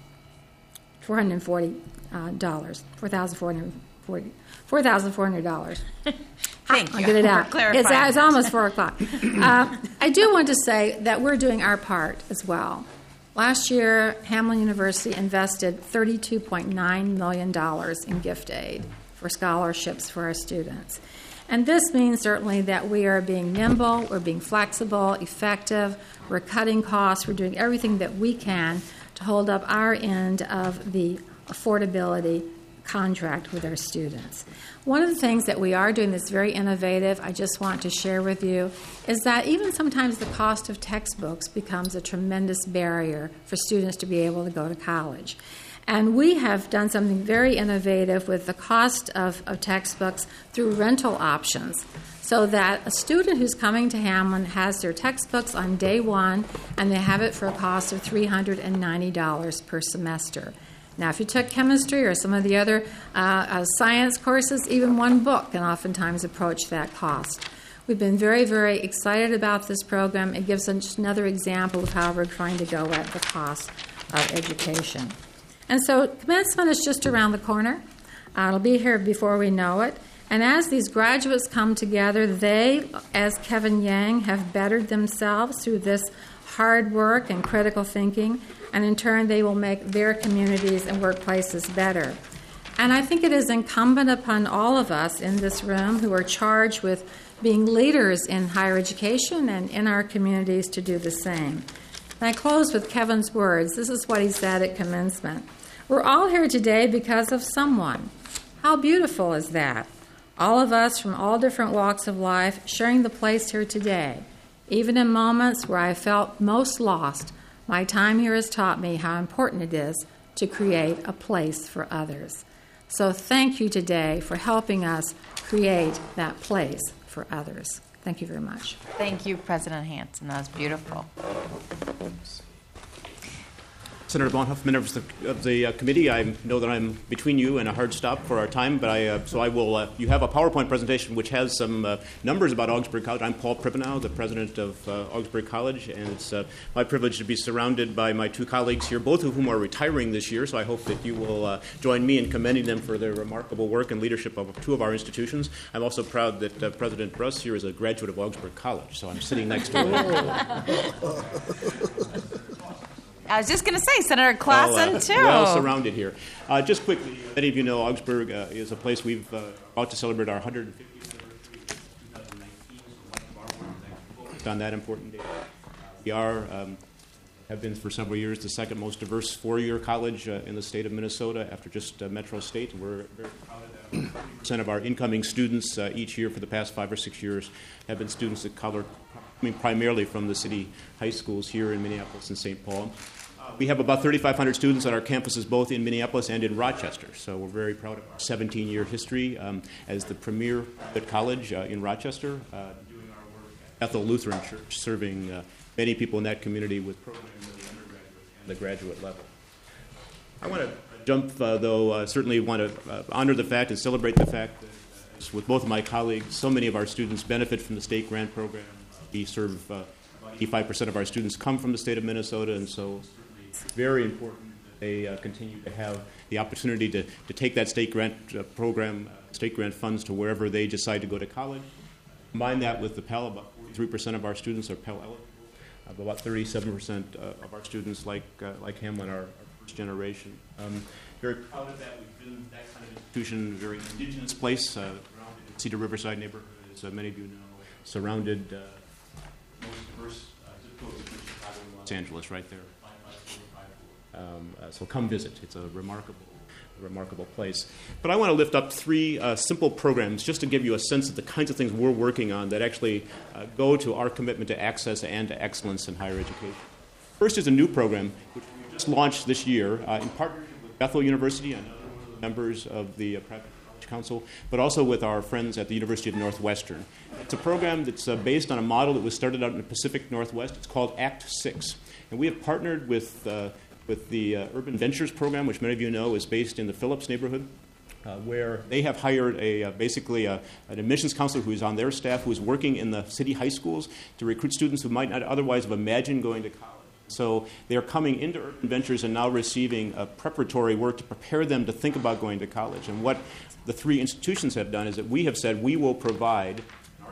$4,400. Thank I'll you get it out. for clarifying. It's almost 4 o'clock. I do want to say that we're doing our part as well. Last year, Hamline University invested $32.9 million in gift aid for scholarships for our students. And this means certainly that we are being nimble, we're being flexible, effective, we're cutting costs, we're doing everything that we can to hold up our end of the affordability contract with our students. One of the things that we are doing that's very innovative, I just want to share with you, is that even sometimes the cost of textbooks becomes a tremendous barrier for students to be able to go to college. And we have done something very innovative with the cost of textbooks through rental options, so that a student who's coming to Hamline has their textbooks on day one, and they have it for a cost of $390 per semester. Now, if you took chemistry or some of the other science courses, even one book can oftentimes approach that cost. We've been very, very excited about this program. It gives us just another example of how we're trying to go at the cost of education. And so commencement is just around the corner. It'll be here before we know it. And as these graduates come together, they, as Kevin Yang, have bettered themselves through this hard work and critical thinking, and in turn they will make their communities and workplaces better. And I think it is incumbent upon all of us in this room who are charged with being leaders in higher education and in our communities to do the same. And I close with Kevin's words. This is what he said at commencement. We're all here today because of someone. How beautiful is that? All of us from all different walks of life sharing the place here today. Even in moments where I felt most lost, my time here has taught me how important it is to create a place for others. So thank you today for helping us create that place for others. Thank you very much. Thank you, President Hansen. That was beautiful. Senator Bonhoeff, members of the committee, I know that I'm between you and a hard stop for our time, but I will. You have a PowerPoint presentation which has some numbers about Augsburg College. I'm Paul Prippenow, the president of Augsburg College, and it's my privilege to be surrounded by my two colleagues here, both of whom are retiring this year. So I hope that you will join me in commending them for their remarkable work and leadership of two of our institutions. I'm also proud that President Bruss here is a graduate of Augsburg College, so I'm sitting next to him. I was just going to say, Senator Clausen, too. Well surrounded here. Just quickly, many of you know Augsburg is a place we've about to celebrate our 150th anniversary in 2019. So on that important day, we have been for several years the second most diverse four-year college in the state of Minnesota after just Metro State. We're very proud of that. 50% of our incoming students each year for the past 5 or 6 years have been students of color, coming primarily from the city high schools here in Minneapolis and St. Paul. We have about 3,500 students on our campuses, both in Minneapolis and in Rochester. So we're very proud of our 17-year history as the premier college in Rochester, doing our work at Bethel Lutheran Church, serving many people in that community with programs at the undergraduate and the graduate level. I want to jump, though, certainly want to honor the fact and celebrate the fact that, with both of my colleagues, so many of our students benefit from the state grant program. We serve 85% of our students come from the state of Minnesota, and so very important that they continue to have the opportunity to take that state grant program, state grant funds to wherever they decide to go to college. Combine that with the Pell, about 43% of our students are Pell eligible. About 37% of our students, like Hamlin, are first generation. Very proud of that. We've been that kind of institution, a very indigenous place, surrounded in Cedar Riverside neighborhood, as many of you know, surrounded most diverse zip codes in Chicago and Los Angeles, right there. So come visit. It's a remarkable place. But I want to lift up three simple programs just to give you a sense of the kinds of things we're working on that actually go to our commitment to access and to excellence in higher education. First is a new program which we just launched this year in partnership with Bethel University and other members of the Private College Council, but also with our friends at the University of Northwestern. It's a program that's based on a model that was started out in the Pacific Northwest. It's called Act 6. And we have partnered with the Urban Ventures program, which many of you know is based in the Phillips neighborhood, where they have hired basically an admissions counselor who is on their staff, who is working in the city high schools to recruit students who might not otherwise have imagined going to college. So they are coming into Urban Ventures and now receiving preparatory work to prepare them to think about going to college. And what the three institutions have done is that we have said we will provide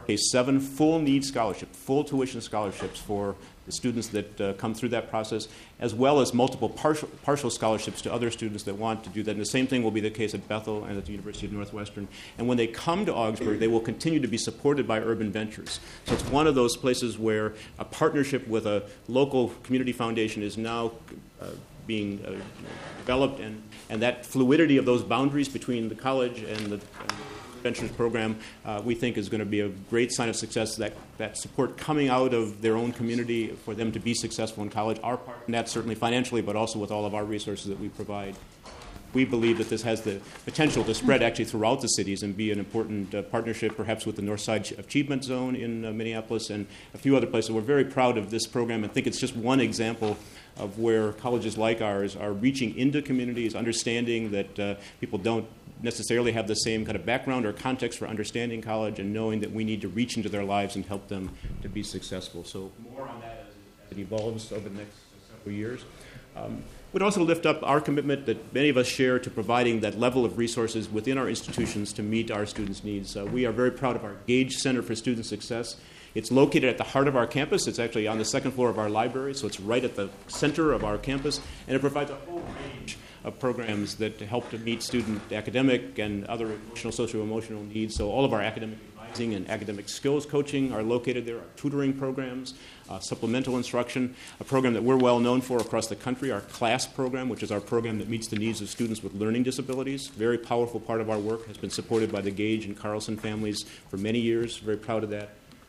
7 full need scholarships, full tuition scholarships for the students that come through that process, as well as multiple partial scholarships to other students that want to do that. And the same thing will be the case at Bethel and at the University of Northwestern. And when they come to Augsburg, they will continue to be supported by Urban Ventures. So it's one of those places where a partnership with a local community foundation is now being developed, and that fluidity of those boundaries between the college and the Ventures program, we think is going to be a great sign of success, that support coming out of their own community for them to be successful in college. Our part in that, certainly financially, but also with all of our resources that we provide. We believe that this has the potential to spread actually throughout the cities and be an important partnership, perhaps with the Northside Achievement Zone in Minneapolis and a few other places. We're very proud of this program and think it's just one example of where colleges like ours are reaching into communities, understanding that people don't necessarily have the same kind of background or context for understanding college, and knowing that we need to reach into their lives and help them to be successful. So more on that as it evolves over the next several years. We'd also lift up our commitment that many of us share to providing that level of resources within our institutions to meet our students' needs. We are very proud of our Gage Center for Student Success. It's located at the heart of our campus. It's actually on the second floor of our library, so it's right at the center of our campus, and it provides a whole range of programs that help to meet student academic and other emotional, socio-emotional needs. So all of our academic advising and academic skills coaching are located there, our tutoring programs, supplemental instruction, a program that we're well known for across the country, our CLASS program, which is our program that meets the needs of students with learning disabilities. Very powerful part of our work, has been supported by the Gage and Carlson families for many years. Very proud of that.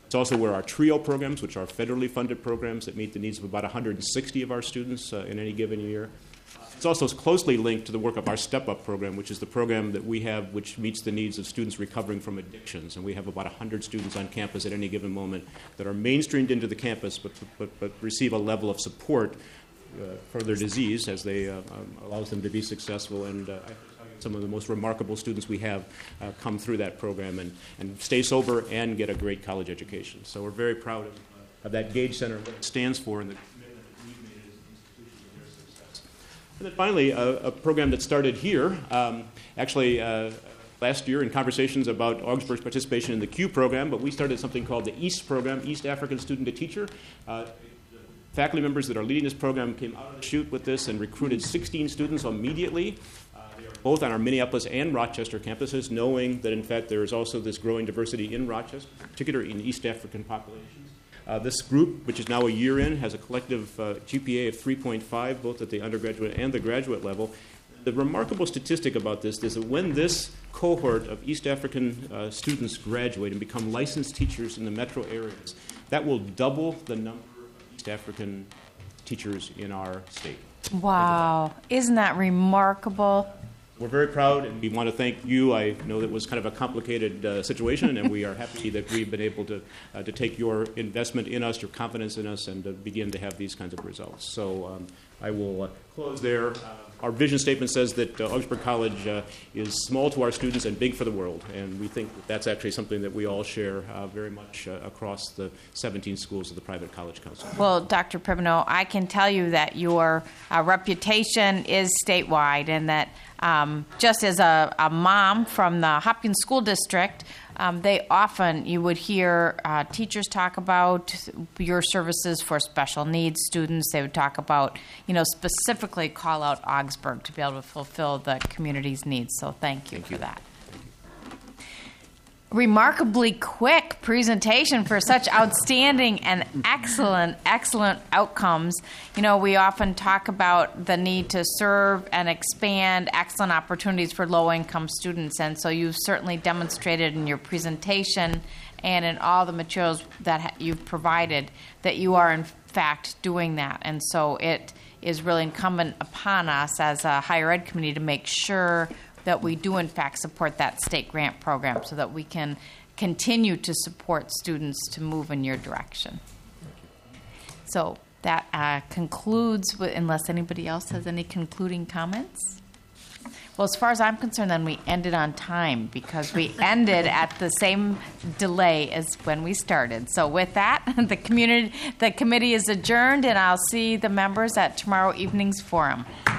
It's also where our TRIO programs, which are federally funded programs that meet the needs of about 160 of our students in any given year. It's also closely linked to the work of our Step Up program, which is the program that we have which meets the needs of students recovering from addictions. And we have about 100 students on campus at any given moment that are mainstreamed into the campus but receive a level of support for their disease as they allows them to be successful. And some of the most remarkable students we have come through that program and stay sober and get a great college education. So we're very proud of that Gage Center, what it stands for, and the commitment that we've made as an institution to their success. And then finally, a program that started here, last year in conversations about Augsburg's participation in the Q program, but we started something called the EAST program, East African Student to Teacher. Faculty members that are leading this program came out of the chute with this and recruited 16 students immediately. They are both on our Minneapolis and Rochester campuses, knowing that, in fact, there is also this growing diversity in Rochester, particularly in East African populations. This group, which is now a year in, has a collective GPA of 3.5, both at the undergraduate and the graduate level. The remarkable statistic about this is that when this cohort of East African students graduate and become licensed teachers in the metro areas, that will double the number East African teachers in our state. Wow. Isn't that remarkable? We're very proud, and we want to thank you. I know that was kind of a complicated situation, and we are happy that we've been able to take your investment in us, your confidence in us, and to begin to have these kinds of results. So I will close there. Our vision statement says that Augsburg College is small to our students and big for the world, and we think that that's actually something that we all share very much across the 17 schools of the Private College Council. Well, Dr. Pribano, I can tell you that your reputation is statewide, and that just as a mom from the Hopkins School District, you would hear teachers talk about your services for special needs students. They would talk about, specifically call out Augsburg to be able to fulfill the community's needs. So thank you for that. Remarkably quick presentation for such outstanding and excellent outcomes. We often talk about the need to serve and expand excellent opportunities for low-income students, and so you've certainly demonstrated in your presentation and in all the materials that you've provided that you are in fact doing that. And so it is really incumbent upon us as a higher ed committee to make sure that we do in fact support that state grant program so that we can continue to support students to move in your direction. So that concludes, unless anybody else has any concluding comments. Well, as far as I'm concerned, then we ended on time because we ended at the same delay as when we started. So with that, the committee is adjourned, and I'll see the members at tomorrow evening's forum.